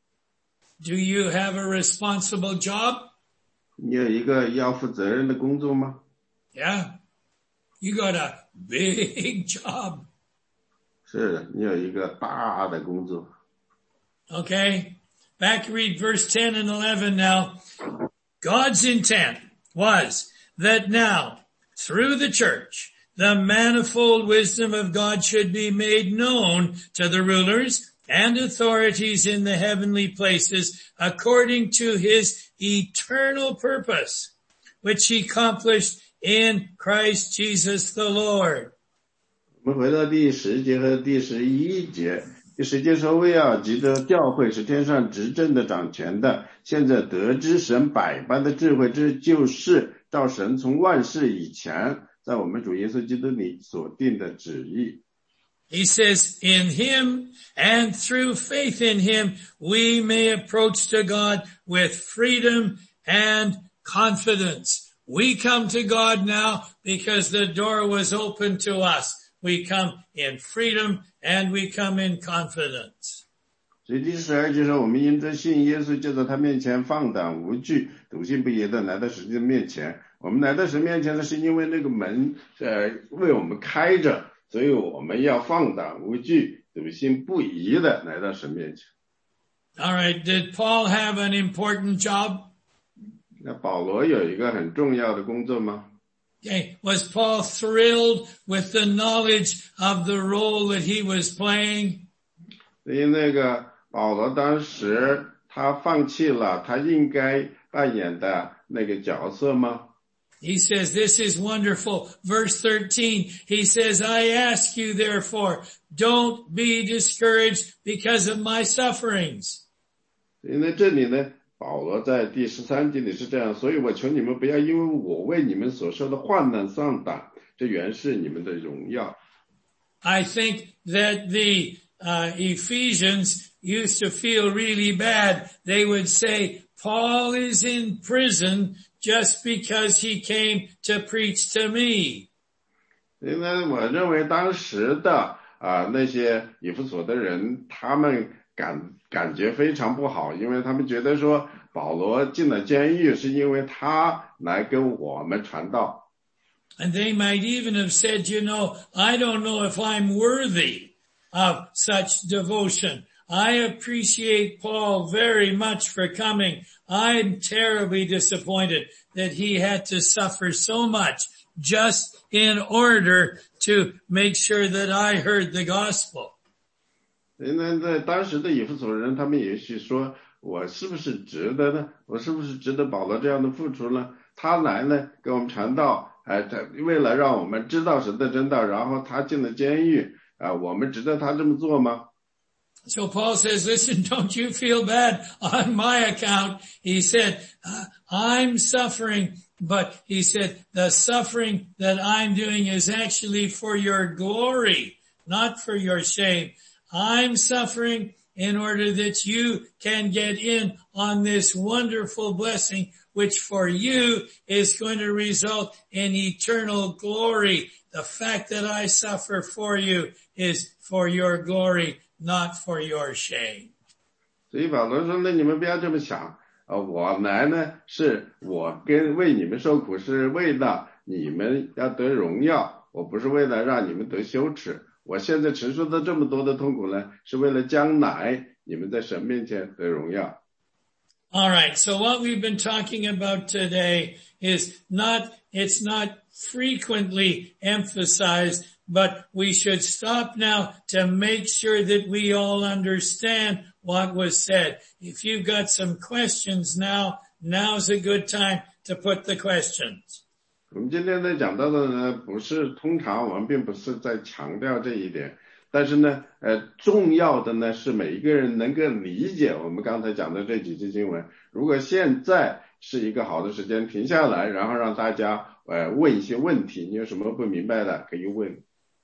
Do you have a responsible job? 你有一个要负责任的工作吗？ Yeah. You got a big job. 是的，你有一个大的工作。 Okay. Back read verse 10 and 11 now. God's intent was that now, through the church, the manifold wisdom of God should be made known to the rulers and authorities in the heavenly places according to His eternal purpose, which He accomplished in Christ Jesus the Lord. 我们回到第10节和第11节。第10节说，为要记得教会是天上执政的掌权的，现在得知神百般的智慧，这就是照神从万世以前在我们主耶稣基督里所定的旨意。 He says, in Him and through faith in Him, we may approach to God with freedom and confidence. We come to God now because the door was open to us. We come in freedom and we come in confidence. 所以第12节说，我们因着信耶稣，就在他面前放胆无惧，笃信不疑的来到神的面前。我们来到神面前呢，是因为那个门为我们开着，所以我们要放胆无惧，笃信不疑的来到神面前。 All right. Did Paul have an important job? 那保罗有一个很重要的工作吗？ Okay. Was Paul thrilled with the knowledge of the role that he was playing? 所以那个保罗当时他放弃了他应该扮演的那个角色吗？ He says, this is wonderful. Verse 13, he says, I ask you therefore, don't be discouraged because of my sufferings. 所以呢，这里呢，保罗在第13节里是这样，所以我求你们不要因为我为你们所受的患难丧胆，这原是你们的荣耀。 I think that the Ephesians used to feel really bad. They would say, Paul is in prison just because he came to preach to me. 所以呢，我认为当时的那些以弗所的人，他们感觉非常不好，因为他们觉得说保罗进了监狱是因为他来跟我们传道。 And they might even have said, you know, I don't know if I'm worthy of such devotion. I appreciate Paul very much for coming, I'm terribly disappointed that he had to suffer so much just in order to make sure that I heard the gospel. 那在当时的以弗所人，他们也许说，我是不是值得呢？我是不是值得保罗这样的付出呢？他来呢，给我们传道，为了让我们知道神的真道，然后他进了监狱，我们值得他这么做吗？ So Paul says, listen, don't you feel bad on my account. He said, I'm suffering, but he said, the suffering that I'm doing is actually for your glory, not for your shame. I'm suffering in order that you can get in on this wonderful blessing, which for you is going to result in eternal glory. The fact that I suffer for you is for your glory, not for your shame. 所以保罗说，那你们不要这么想，我来呢，是我为你们受苦，是为了你们要得荣耀，我不是为了让你们得羞耻。我现在承受的这么多的痛苦呢，是为了将来你们在神面前得荣耀。 All right. So what we've been talking about today is it's not frequently emphasized, but we should stop now to make sure that we all understand what was said. If you've got some questions now's a good time to put the questions. 我们今天在讲到的呢，通常我们并不是在强调这一点，但是呢，重要的呢是每一个人能够理解我们刚才讲的这几节经文。如果现在是一个好的时间，停下来，然后让大家问一些问题，你有什么不明白的可以问。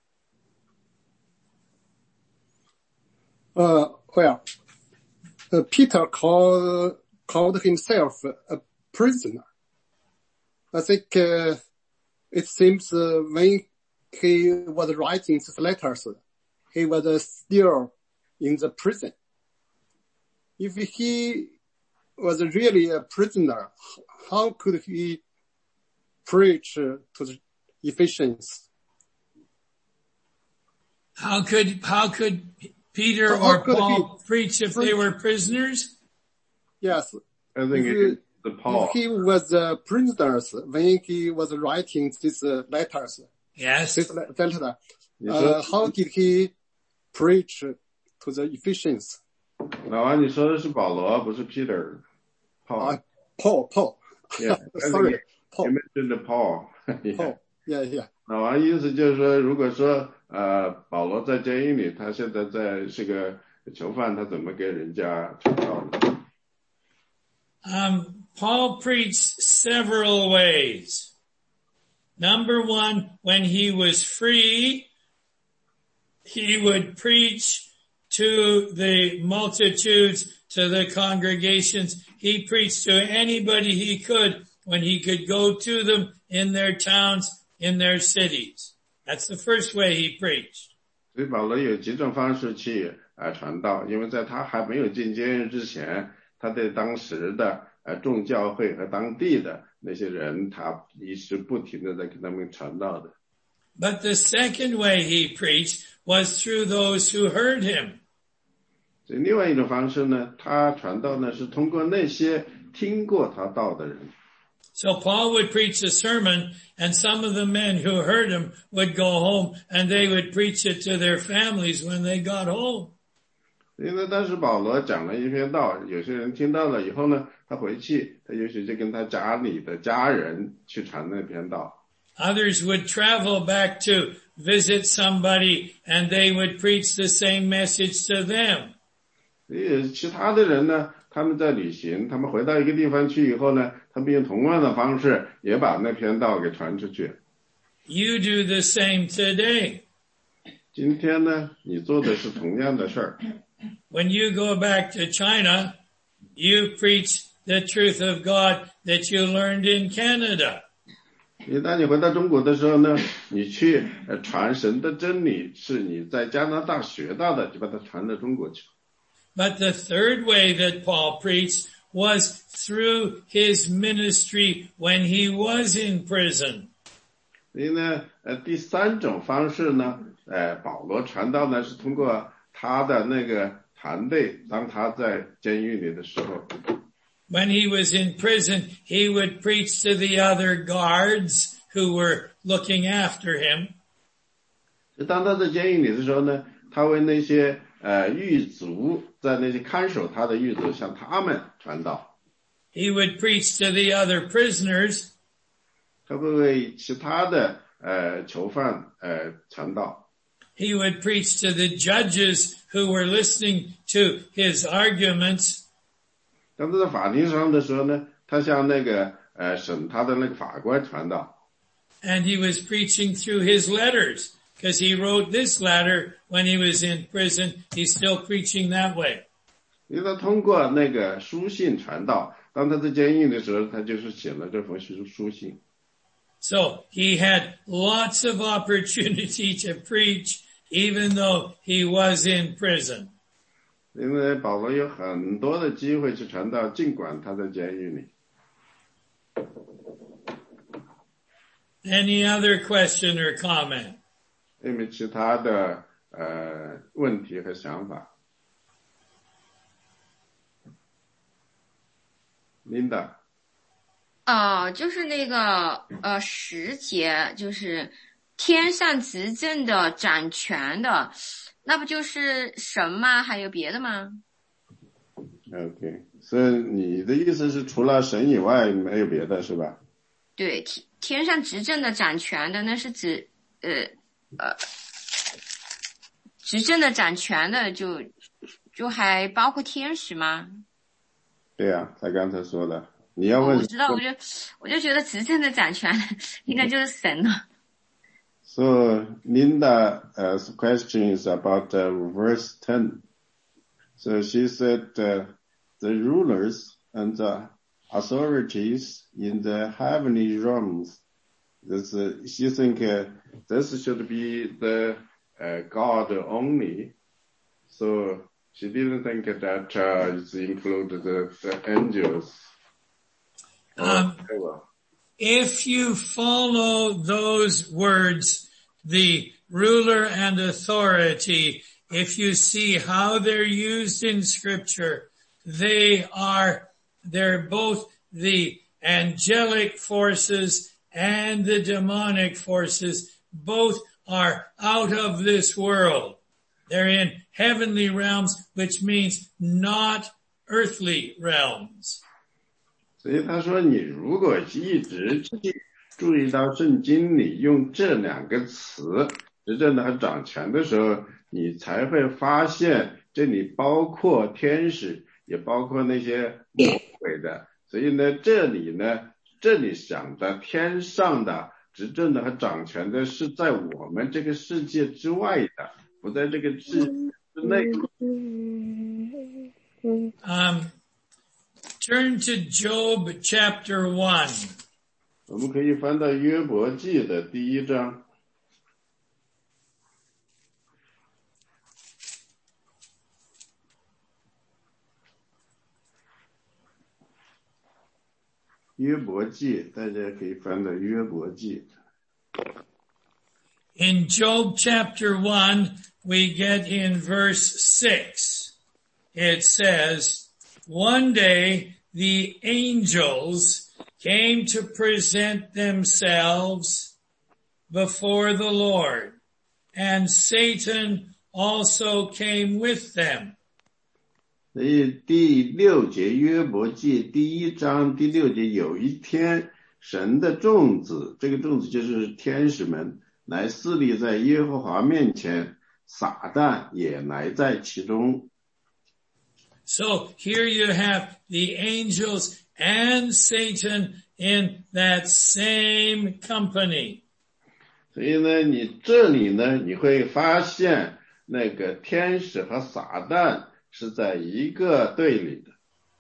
Peter called himself a prisoner. I think it seems when he was writing these letters, he was still in the prison. If he was really a prisoner, how could he preach to the Ephesians? How could Peter or Paul preach if they were prisoners? Yes. I think Paul. If he was a prisoner when he was writing these letters. Yes. This letter, how did he preach to the Ephesians? 老王，你说的是保罗，不是 Peter。Paul. Paul. Yeah. Sorry. Paul. You mentioned Paul. Paul. Yeah. 老王意思就是说，如果说保罗在监狱里，他现在是个囚犯，他怎么给人家传道呢 ？Paul preached several ways. Number one, when he was free, he would preach to the multitudes, to the congregations. He preached to anybody he could when he could go to them in their towns, in their cities. That's the first way he preached. 所以保罗有几种方式去传道，因为在他还没有进监狱之前，他对当时的众教会和当地的那些人，他一直不停的在跟他们传道的。 But the second way he preached was through those who heard him. 所以另外一种方式呢，他传道呢是通过那些听过他道的人。 So Paul would preach a sermon, and some of the men who heard him would go home and they would preach it to their families when they got home. 因为当时保罗讲了一篇道，有些人听到了以后呢，他回去，他也许就跟他家里的家人去传那篇道。 Others would travel back to visit somebody and they would preach the same message to them. 其他的人呢，他们在旅行，他们回到一个地方去以后呢，他们用同样的方式也把那篇道给传出去。 You do the same today. 今天呢，你做的是同样的事儿。 When you go back to China, you preach the truth of God that you learned in Canada. 当你回到中国的时候呢，你去传神的真理，是你在加拿大学到的，就把它传到中国去。 But the third way that Paul preached was through his ministry when he was in prison. 所以呢，第三种方式呢，保罗传道呢是通过他的那个团队，当他在监狱里的时候。 when he was in prison, he would preach to the other guards who were looking after him. 当他在监狱里的时候呢，他为那些狱卒，在那些看守他的狱卒，向他们传道。 He would preach to the other prisoners. 他会为其他的囚犯传道。 He would preach to the judges who were listening to his arguments. 当他在法庭上的时候呢，他向那个审他的那个法官传道。 And he was preaching through his letters, because he wrote this letter when he was in prison. He's still preaching that way. 因为他通过那个书信传道，当他在监狱的时候，他就是写了这封书信。 So he had lots of opportunity to preach, even though he was in prison. 因为保罗有很多的机会去传道，尽管他在监狱里。 Any other question or comment? 有没有其他的问题和想法？Linda。 就是那个10节，就是天上执政的、掌权的，那不就是神吗？还有别的吗？ OK， 所以你的意思是除了神以外没有别的是吧？ 对，天上执政的、掌权的，那是指执政的、掌权的就还包括天使吗？ 对啊，他刚才说的。你要问， 我知道，我就觉得执政的、掌权的应该就是神了。 So Linda's question is about verse 10. So she said the rulers and the authorities in the heavenly realms. She think this should be the God only. So she didn't think that it included the angels. If you follow those words, the ruler and authority, if you see how they're used in scripture, they're both the angelic forces and the demonic forces. Both are out of this world. They're in heavenly realms, which means not earthly realms. 所以他说，你如果一直注意到圣经里用这两个词执政的和掌权的时候，你才会发现这里包括天使，也包括那些魔鬼的。所以呢，这里想的天上的执政的和掌权的是在我们这个世界之外的，不在这个世界之内。 Turn to Job chapter 1. 我们可以翻到约伯记的第1章。约伯记，大家可以翻到约伯记。 In Job chapter 1, we get in verse 6. It says, one day the angels came to present themselves before the Lord, and Satan also came with them. 所以第6节约伯记第1章第6节，有一天神的众子，这个众子就是天使们，来侍立在耶和华面前，撒旦也来在其中。 So here you have the angels and Satan in that same company. 所以呢，你这里呢，你会发现那个天使和撒旦是在一个队里的。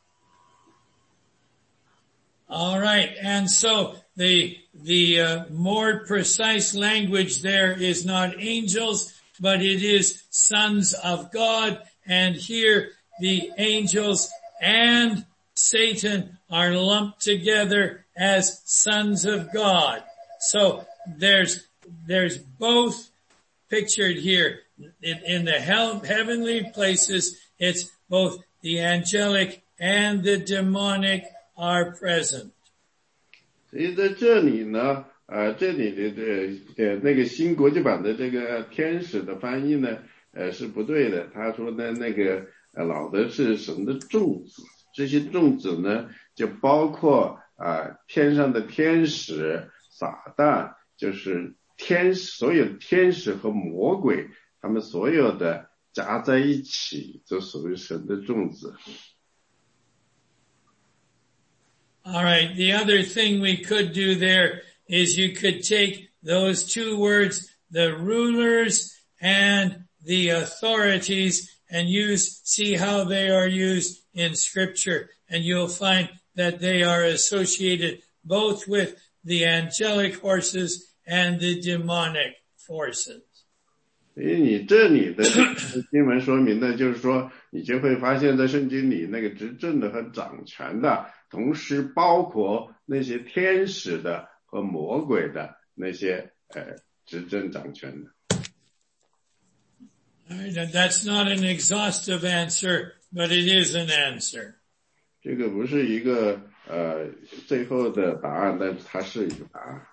All right, and so the more precise language there is not angels, but it is sons of God, and here the angels and Satan are lumped together as sons of God. So there's both pictured here in the heavenly places. It's both the angelic and the demonic are present. 所以在这里呢，这里的那个新国际版的这个天使的翻译呢，是不对的。他说的那个老的是神的众子，这些众子呢，就包括天上的天使、撒旦，就是所有天使和魔鬼，他们所有的加在一起，就属于神的众子。 All right, the other thing we could do there is you could take those two words, the rulers and the authorities, and see how they are used in scripture, and you'll find that they are associated both with the angelic forces and the demonic forces. 所以你这里的经文说明的就是说，你就会发现在圣经里那个执政的和掌权的，同时包括那些天使的和魔鬼的那些执政掌权的。 All right, that's not an exhaustive answer, but it is an answer. 这个不是一个最后的答案，但是它是一个答案。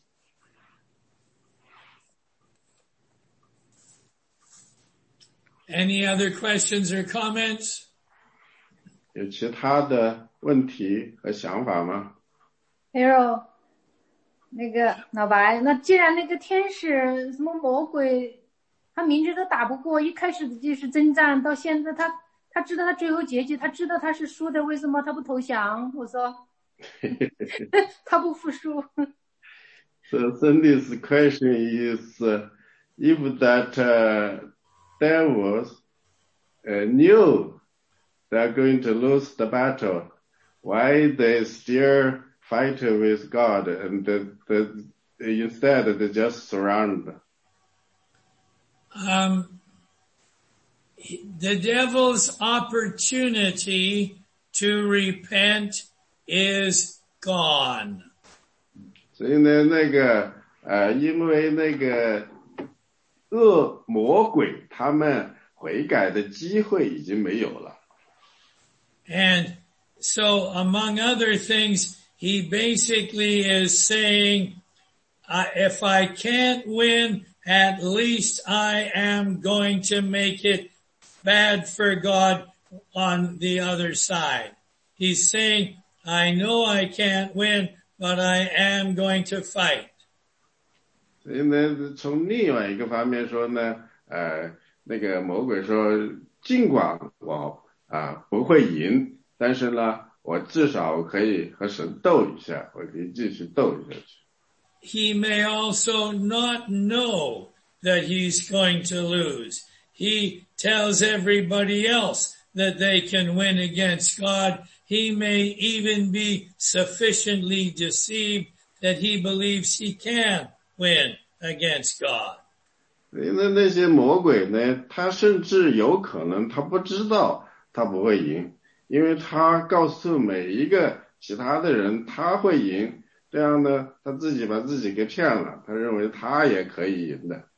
Any other questions or comments? 有其他的问题和想法吗？ 还有那个老白，那既然那个天使什么魔鬼，他明知都打不过，一开始就是征战，到现在他知道他最后结局，他知道他是输的，为什么他不投降？我说他不服输。 So Cindy's question is, if that devils knew they're going to lose the battle, why they still fight with God and instead they just surround? The devil's opportunity to repent is gone. 所以呢，因为那个恶魔鬼他们悔改的机会已经没有了。 And so among other things, he basically is saying, if I can't win, at least I am going to make it bad for God on the other side. He's saying, I know I can't win, but I am going to fight. 所以呢，从另外一个方面说呢，那个魔鬼说，尽管我不会赢，但是呢，我至少可以和神斗一下，我可以继续斗下去。 He may also not know that he's going to lose. He tells everybody else that they can win against God. He may even be sufficiently deceived that he believes he can win against God. 因为那些魔鬼呢，他甚至有可能他不知道他不会赢，因为他告诉每一个其他的人他会赢，这样呢，他自己把自己给骗了，他认为他也可以赢的。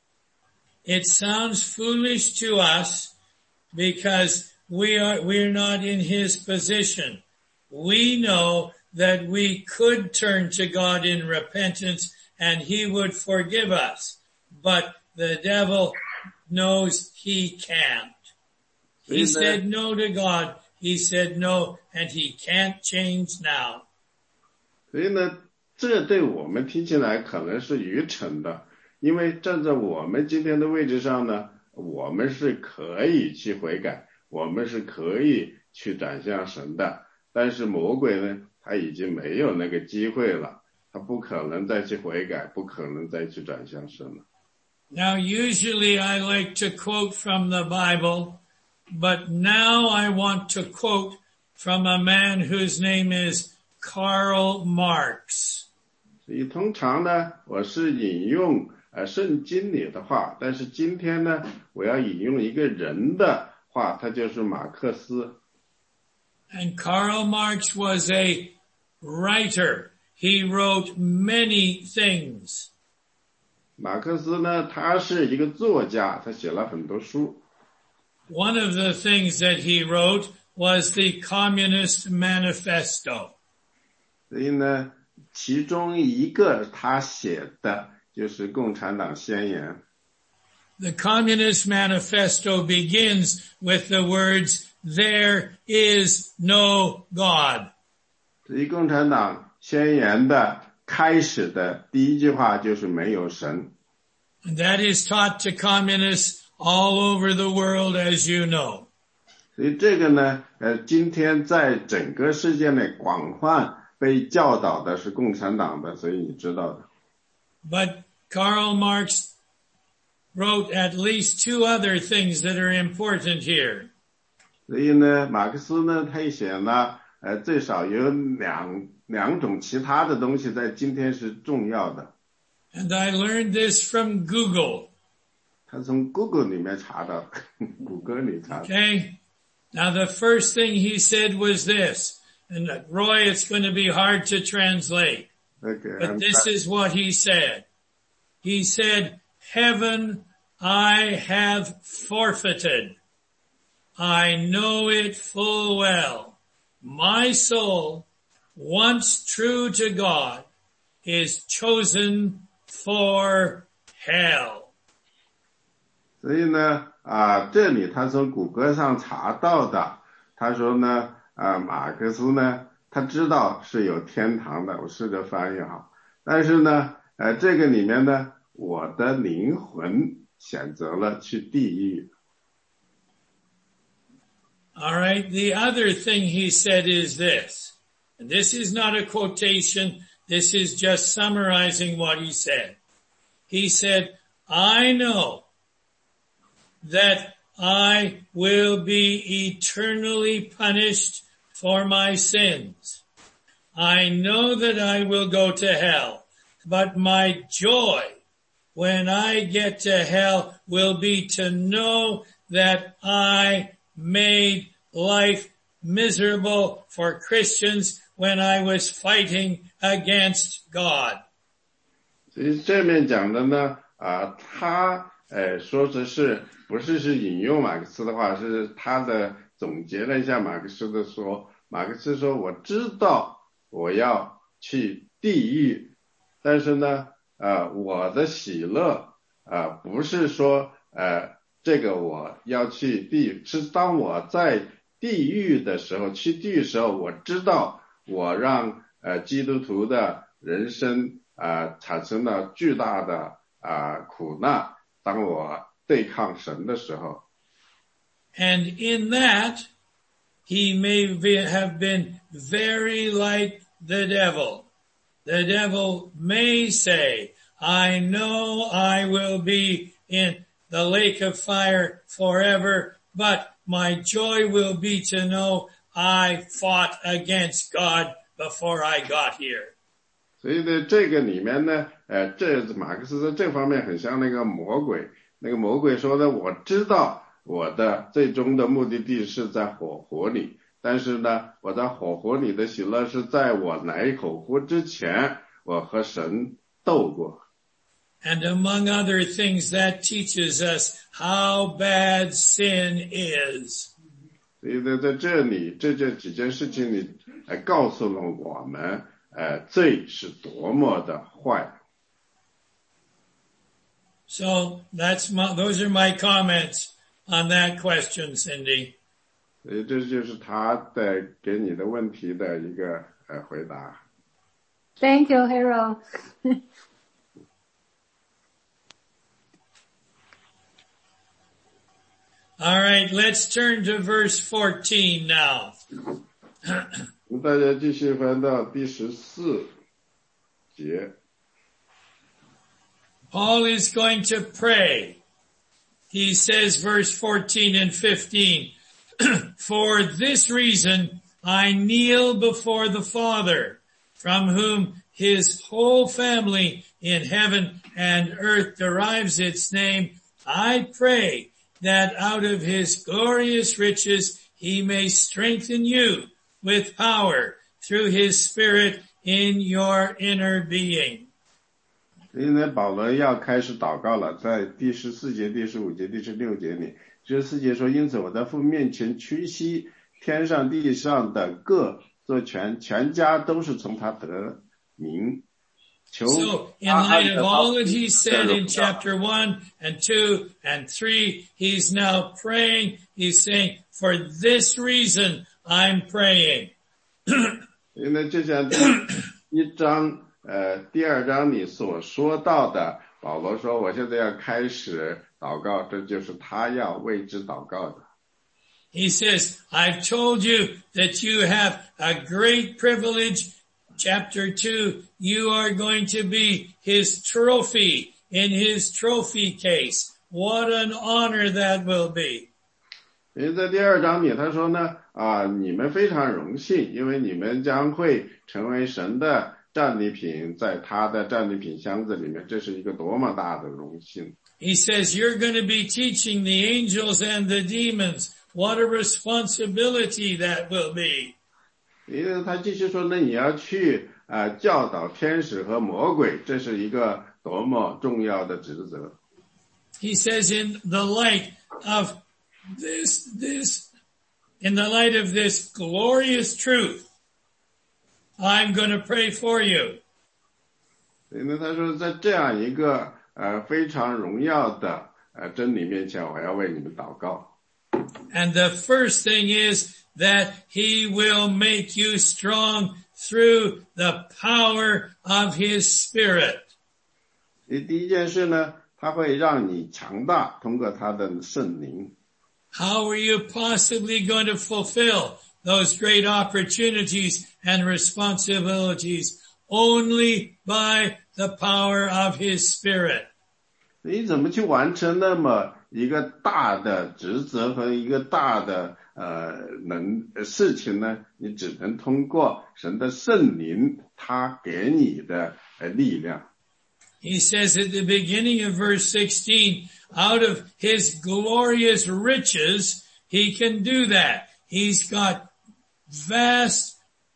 It sounds foolish to us because we're not in his position. We know that we could turn to God in repentance and he would forgive us, but the devil knows he can't. He said no to God. He said no, and he can't change now. 所以呢，这对我们听起来可能是愚蠢的，因为站在我们今天的位置上呢，我们是可以去悔改，我们是可以去转向神的，但是魔鬼呢，他已经没有那个机会了，他不可能再去悔改，不可能再去转向神了。 Now, usually I like to quote from the Bible, but now I want to quote from a man whose name is Karl Marx. 所以通常呢，我是引用圣经里的话，但是今天呢，我要引用一个人的话，他就是马克思。 And Karl Marx was a writer. He wrote many things. 马克思呢，他是一个作家，他写了很多书。 One of the things that he wrote was the Communist Manifesto. 所以呢，其中一个他写的就是共产党宣言。 The Communist Manifesto begins with the words, "There is no God." 所以共产党宣言的开始的第一句话就是没有神。 And that is taught to communists all over the world, as you know. 所以这个呢，今天在整个世界内广泛被教导的是共产党的，所以你知道的。 But Karl Marx wrote at least two other things that are important here. 所以呢，马克思呢，他也写了，最少有两种其他的东西在今天是重要的。 And I learned this from Google. 他从 Google 里面查到的，谷歌里查的。 Okay? Now the first thing he said was this, and Roy, it's going to be hard to translate. Okay, But this is what he said. He said, "Heaven I have forfeited. I know it full well. My soul, once true to God, is chosen for hell." 所以呢，这里他从谷歌上查到的，他说呢，马克思呢，他知道是有天堂的，我试着翻译哈，但是呢，这个里面呢，我的灵魂选择了去地狱。 All right. The other thing he said is this, and this is not a quotation. This is just summarizing what he said. He said, "I know that I will be eternally punished for my sins. I know that I will go to hell, but my joy when I get to hell will be to know that I made life miserable for Christians when I was fighting against God." 所以这面讲的呢，他说的是不是引用马克思的话，是他的总结了一下马克思的说，马克思说我知道我要去地狱，但是呢，我的喜乐不是说这个我要去地狱，是当我在地狱的时候，去地狱的时候，我知道我让基督徒的人生产生了巨大的苦难，当我对抗神的时候。 And in that, he may have been very like the devil. The devil may say, "I know I will be in the lake of fire forever, but my joy will be to know I fought against God before I got here." 所以呢，这个里面呢，这马克思在这方面很像那个魔鬼。那个魔鬼说呢，我知道我的最终的目的地是在火湖里，但是呢，我在火湖里的喜乐是在我来火湖之前，我和神斗过。 And among other things, that teaches us how bad sin is. 所以呢，在这里这几件事情里，告诉了我们，罪是多么的坏。 So those are my comments on that question, Cindy. 所以这就是他的给你的问题的一个回答。 Thank you, Harold. All right, let's turn to verse 14 now. 大家继续翻到第14节。 Paul is going to pray. He says, verse 14 and 15, "For this reason I kneel before the Father, from whom his whole family in heaven and earth derives its name. I pray that out of his glorious riches he may strengthen you with power through his Spirit in your inner being." 所以呢，保罗要开始祷告了，在第14节、第15节、第16节里，14节说，因此我在父面前屈膝， 天上地上的各作权，全家都是从他得名。 So, in light of all that he said in chapter 1 and 2 and 3, he's now praying. He's saying, for this reason, I'm praying. 因为就像一章第二章你所说到的，保罗说我现在要开始祷告，这就是他要为之祷告的。 He says, I've told you that you have a great privilege. Chapter 2, you are going to be his trophy in his trophy case. What an honor that will be. 因为在第二章里他说呢，你们非常荣幸，因为你们将会成为神的战利品，在他的战利品箱子里面，这是一个多么大的荣幸。 He says, you're going to be teaching the angels and the demons. What a responsibility that will be. 因为他继续说呢，你要去教导天使和魔鬼，这是一个多么重要的职责。 He says, in the light of in the light of this glorious truth, I'm going to pray for you. 因为他说，在这样一个非常荣耀的真理面前，我要为你们祷告。 And the first thing is that he will make you strong through the power of his Spirit. 第一件事呢，他会让你强大，通过他的圣灵。 How are you possibly going to fulfill those great opportunities and responsibilities? Only by the power of his Spirit. 你怎么去完成那么一个大的职责和一个大的事情呢？你只能通过神的圣灵他给你的力量。 He says at the beginning of verse 16, out of his glorious riches, he can do that. He's got vast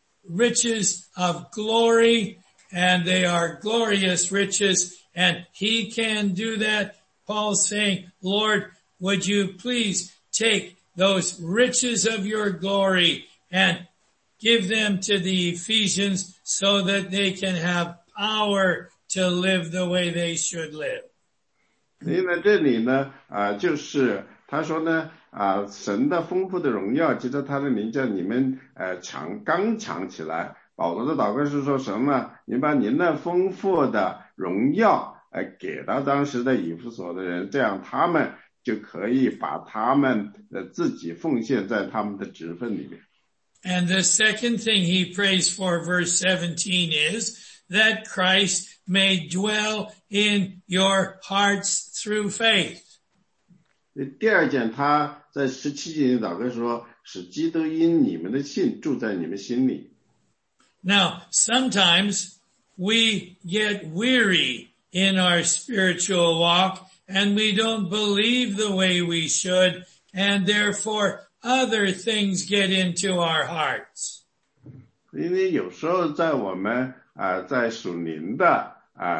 riches of glory, and they are glorious riches, and he can do that. Paul's saying, Lord, would you please take those riches of your glory and give them to the Ephesians so that they can have power to live the way they should live. 因为这里呢，就是他说呢，神的丰富的荣耀，接着他的名叫你们刚强起来。保罗的祷告是说什么？你把您的丰富的荣耀给到当时的以弗所的人，这样他们就可以把他们自己奉献在他们的职分里面。 And the second thing he prays for, verse 17, is that Christ may dwell in your hearts through faith. 第二件，他在17节祷告说，使基督因你们的信住在你们心里。 Now, sometimes we get weary in our spiritual walk and we don't believe the way we should, and therefore other things get into our hearts. 因为有时候在我们在属灵的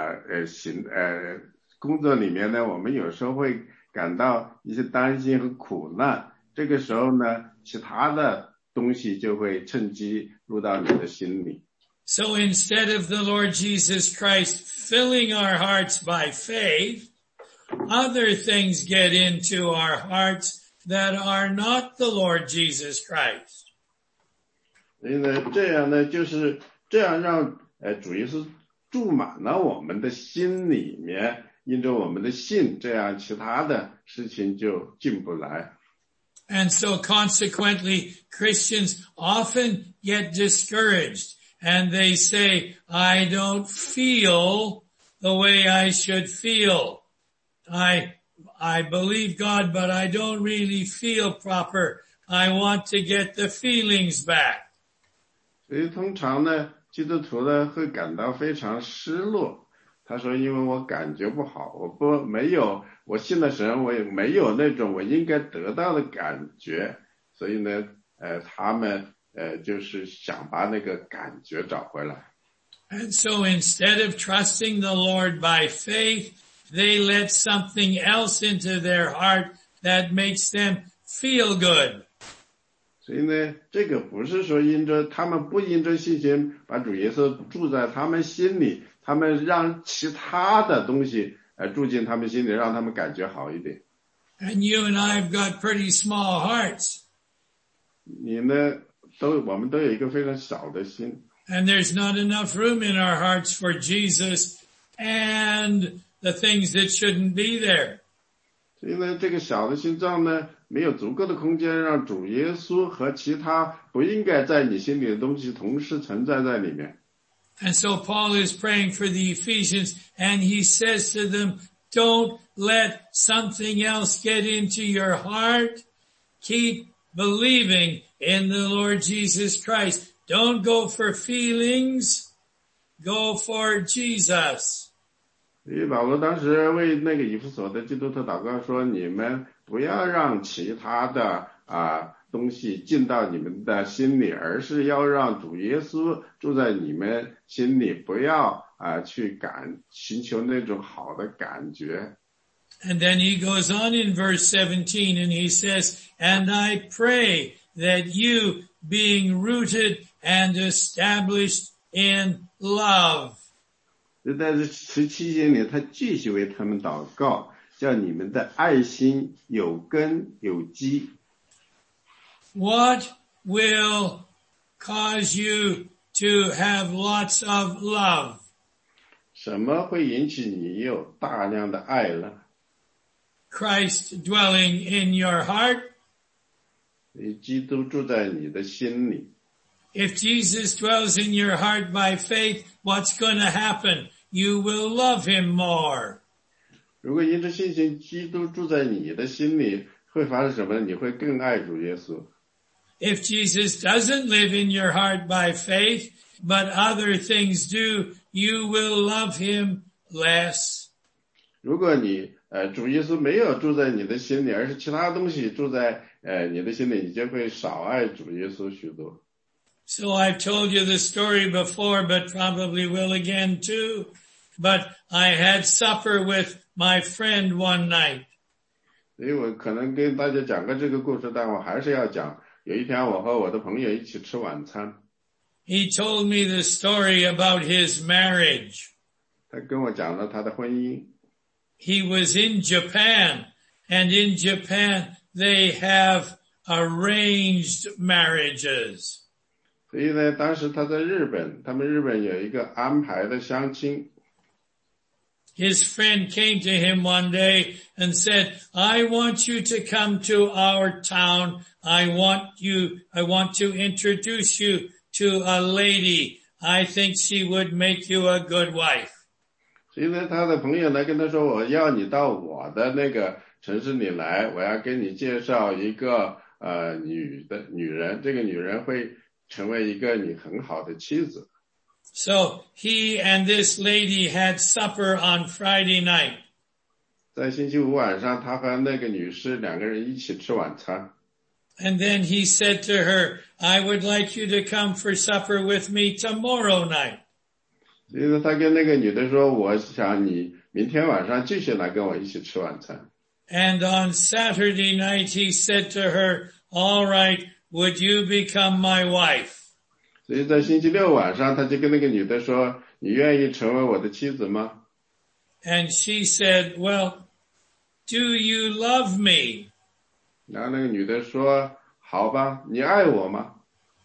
工作里面呢，我们有时候会感到一些担心和苦难，这个时候呢，其他的东西就会趁机入到你的心里。 So instead of the Lord Jesus Christ filling our hearts by faith, other things get into our hearts that are not the Lord Jesus Christ. 因为这样呢，就是这样让主耶稣注满了我们的心里面，因着我们的信，这样其他的事情就进不来。 And so consequently, Christians often get discouraged and they say, I don't feel the way I should feel. I believe God, but I don't really feel proper. I want to get the feelings back. 所以通常呢，基督徒呢会感到非常失落。他说，因为我感觉不好，我信了神，我也没有那种我应该得到的感觉，所以呢，他们就是想把那个感觉找回来。 And so instead of trusting the Lord by faith, they let something else into their heart that makes them feel good. 所以呢，这个不是说他们不因着信心把主耶稣住在他们心里，他们让其他的东西住进他们心里，让他们感觉好一点。 And you and I have got pretty small hearts. 你呢，我们都有一个非常小的心。 And there's not enough room in our hearts for Jesus and the things that shouldn't be there. 所以呢，这个小的心脏呢，没有足够的空间让主耶稣和其他不应该在你心里的东西同时存在在里面。 And so Paul is praying for the Ephesians, and he says to them, don't let something else get into your heart. Keep believing in the Lord Jesus Christ. Don't go for feelings. Go for Jesus. 所以保罗当时为那个以弗所的基督徒祷告说，你们不要让其他的东西进到你们的心里，而是要让主耶稣住在你们心里，不要去寻求那种好的感觉。 And then he goes on in verse 17 and he says, and I pray that you, being rooted and established in love. 就在这17节里，他继续为他们祷告，叫你们的爱心有根有基。 What will cause you to have lots of love? 什么会引起你有大量的爱呢？ Christ dwelling in your heart. 基督住在你的心里。 If Jesus dwells in your heart by faith, what's going to happen? You will love him more. 如果因着信心，基督住在你的心里，会发生什么？你会更爱主耶稣。 If Jesus doesn't live in your heart by faith, but other things do, you will love him less. 如果你主耶稣没有住在你的心里，而是其他东西住在你的心里，你就会少爱主耶稣许多。 So I've told you the story before, but probably will again too. But I had supper with my friend one night. 所以我可能跟大家讲过这个故事，但我还是要讲。有一天我和我的朋友一起吃晚餐。 He told me the story about his marriage. 他跟我讲了他的婚姻。 He was in Japan, and in Japan they have arranged marriages. 所以呢，当时他在日本，他们日本有一个安排的相亲。 His friend came to him one day and said, I want you to come to our town. I want to introduce you to a lady. I think she would make you a good wife. 所以呢，他的朋友呢跟他说，我要你到我的那个城市里来，我要跟你介绍一个女人，这个女人会成为一个你很好的妻子。 So he and this lady had supper on Friday night. 在星期五晚上，他和那个女士两个人一起吃晚餐。 And then he said to her, I would like you to come for supper with me tomorrow night. 所以呢，他跟那个女的说，我想你明天晚上继续来跟我一起吃晚餐。 And on Saturday night he said to her, all right, would you become my wife? 所以在星期六晚上，他就跟那个女的说，你愿意成为我的妻子吗？ And she said, well, do you love me? 然后那个女的说，好吧，你爱我吗？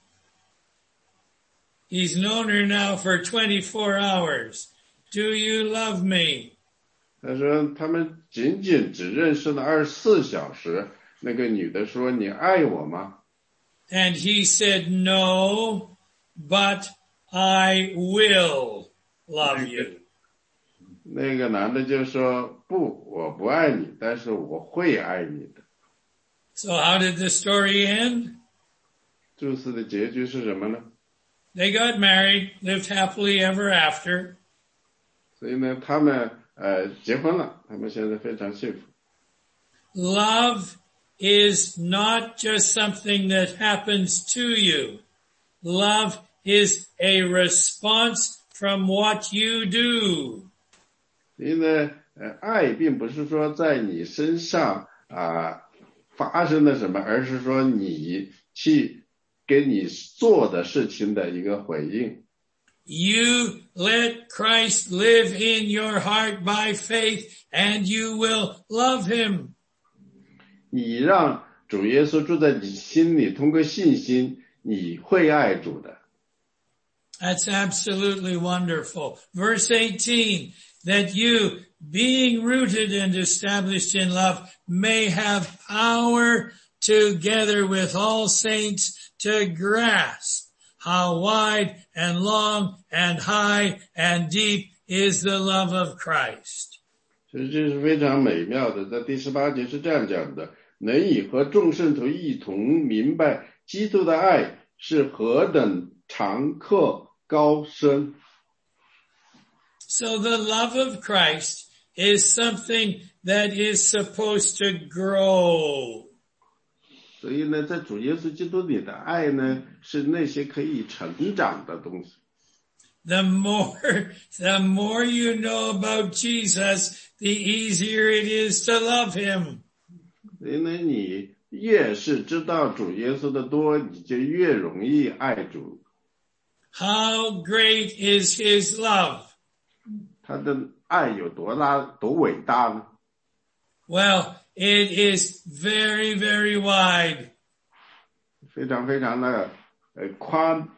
He's known her now for 24 hours. Do you love me? 他说他们仅只认识了24小时。那个女的说，你爱我吗？ And he said, no, but I will love you. 那个男的就说，不，我不爱你，但是我会爱你的。 So how did the story end? 注释的结局是什么呢？ They got married, lived happily ever after. 所以呢，他们结婚了，他们现在非常幸福。 Love is not just something that happens to you. Love is a response from what you do. 所以呢，爱并不是说在你身上发生了什么，而是说你去给你做的事情的一个回应。 You let Christ live in your heart by faith, and you will love him. 你让主耶稣住在你心里，通过信心，你会爱主的。 That's absolutely wonderful. Verse 18, that you, being rooted and established in love, may have power together with all saints to grasp how wide and long and high and deep is the love of Christ. 所以这是非常美妙的，在第18节是这样讲的，能以和众圣徒一同明白基督的爱是何等长阔高深。 So the love of Christ is something that is supposed to grow. 所以呢，在主耶稣基督里的爱呢，是那些可以成长的东西。 The more you know about Jesus, the easier it is to love him. 所以呢，你越是知道主耶稣的多，你就越容易爱主。 How great is his love? 他的爱有多大多伟大呢？ Well, it is very, very wide. 非常非常的宽，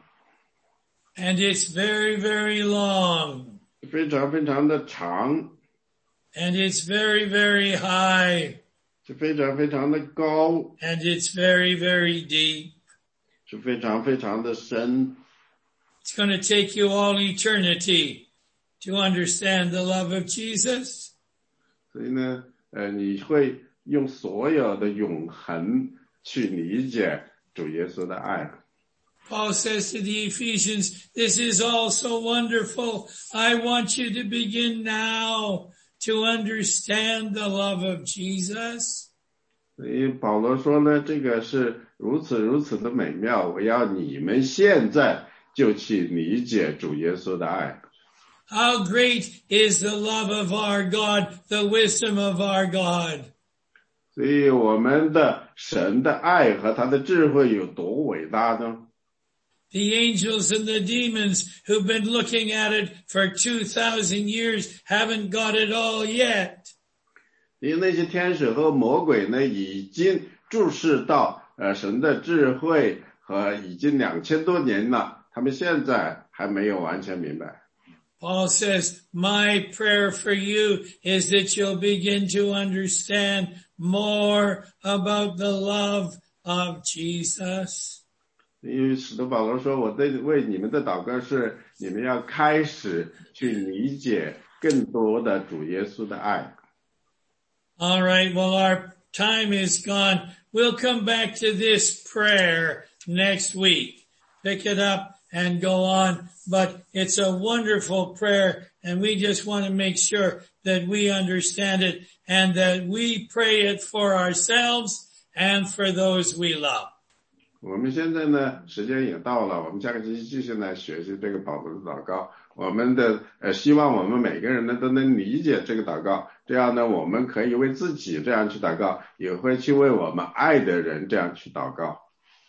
And it's very, very long. 非常非常的长， And it's very, very high. 是非常非常的高， And it's very, very deep. 是非常非常的深。 It's going to take you all eternity to understand the love of Jesus. 所以呢，你会用所有的永恒去理解主耶稣的爱。 Paul says to the Ephesians, this is all so wonderful. I want you to begin now to understand the love of Jesus. 所以保罗说呢，这个是如此如此的美妙，我要你们现在就去理解主耶稣的爱。 How great is the love of our God, the wisdom of our God. 所以我们的神的爱和他的智慧有多伟大呢？ The angels and the demons who've been looking at it for 2,000 years haven't got it all yet. 因为那些天使和魔鬼呢，已经注视到神的智慧和已经2000多年了，他们现在还没有完全明白。 Paul says, my prayer for you is that you'll begin to understand more about the love of Jesus. 因为使徒保罗说，我为你们的祷告是，你们要开始去理解更多的主耶稣的爱。 All right, well, our time is gone. We'll come back to this prayer next week. Pick it up and go on. But it's a wonderful prayer, and we just want to make sure that we understand it and that we pray it for ourselves and for those we love. 我们现在呢，时间也到了，我们下个星期继续来学习这个保罗的祷告。我们的希望我们每个人呢都能理解这个祷告，这样呢，我们可以为自己这样去祷告，也会去为我们爱的人这样去祷告。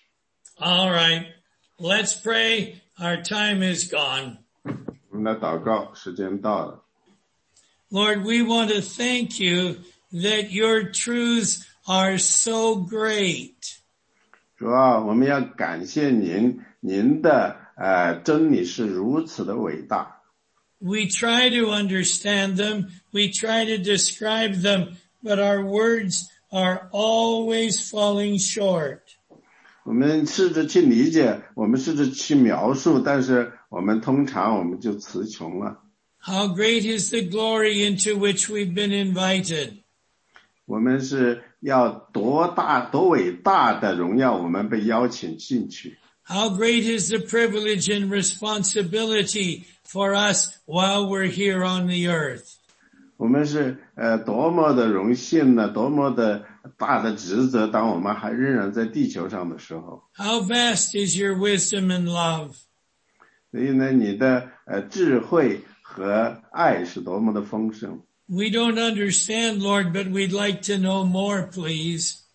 All right, let's pray. Our time is gone. 我们来祷告，时间到了。 Lord, we want to thank you that your truths are so great. 主啊，我们要感谢您，您的真理是如此的伟大。 We try to understand them, we try to describe them, but our words are always falling short. 我们试着去理解，我们试着去描述，但是我们通常就词穷了。 How great is the glory into which we've been invited. 我们是要多大多伟大的荣耀，我们被邀请进去。 How great is the privilege and responsibility for us while we're here on the earth. 我们是多么的荣幸呢，多么的大的职责，当我们还仍然在地球上的时候。 How vast is your wisdom and love. 所以呢，你的智慧和爱是多么的丰盛。 We don't understand, Lord, but we'd like to know more, please.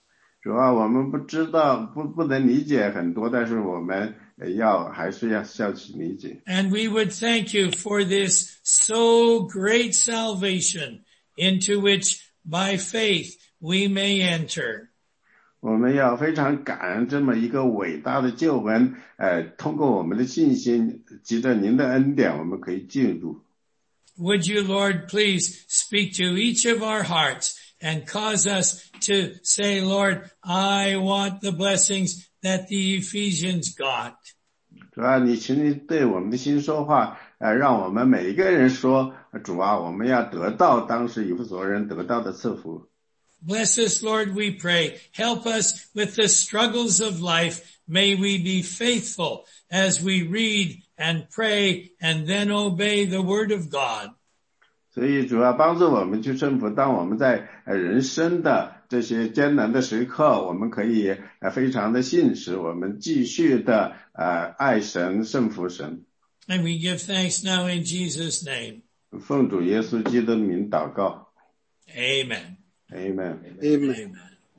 主啊，我们不知道，不能理解很多，但是我们还是要去理解。 And we would thank you for this so great salvation into which by faith we may enter. 我们要非常感恩这么一个伟大的救恩，通过我们的信心，藉着您的恩典，我们可以进入。 Would you, Lord, please speak to each of our hearts and cause us to say, Lord, I want the blessings that the Ephesians got. 主啊，请你对我们的心说话，让我们每一个人说，主啊，我们要得到当时以弗所人得到的赐福。 Bless us, Lord, we pray. Help us with the struggles of life. May we be faithful as we read and pray and then obey the word of God. 所以主要帮助我们去顺服，当我们在人生的这些艰难的时刻，我们可以非常的信实，我们继续的爱神，顺服神。 And we give thanks now in Jesus' name. 奉主耶稣基督的名祷告。 Amen. Amen. Amen. Amen.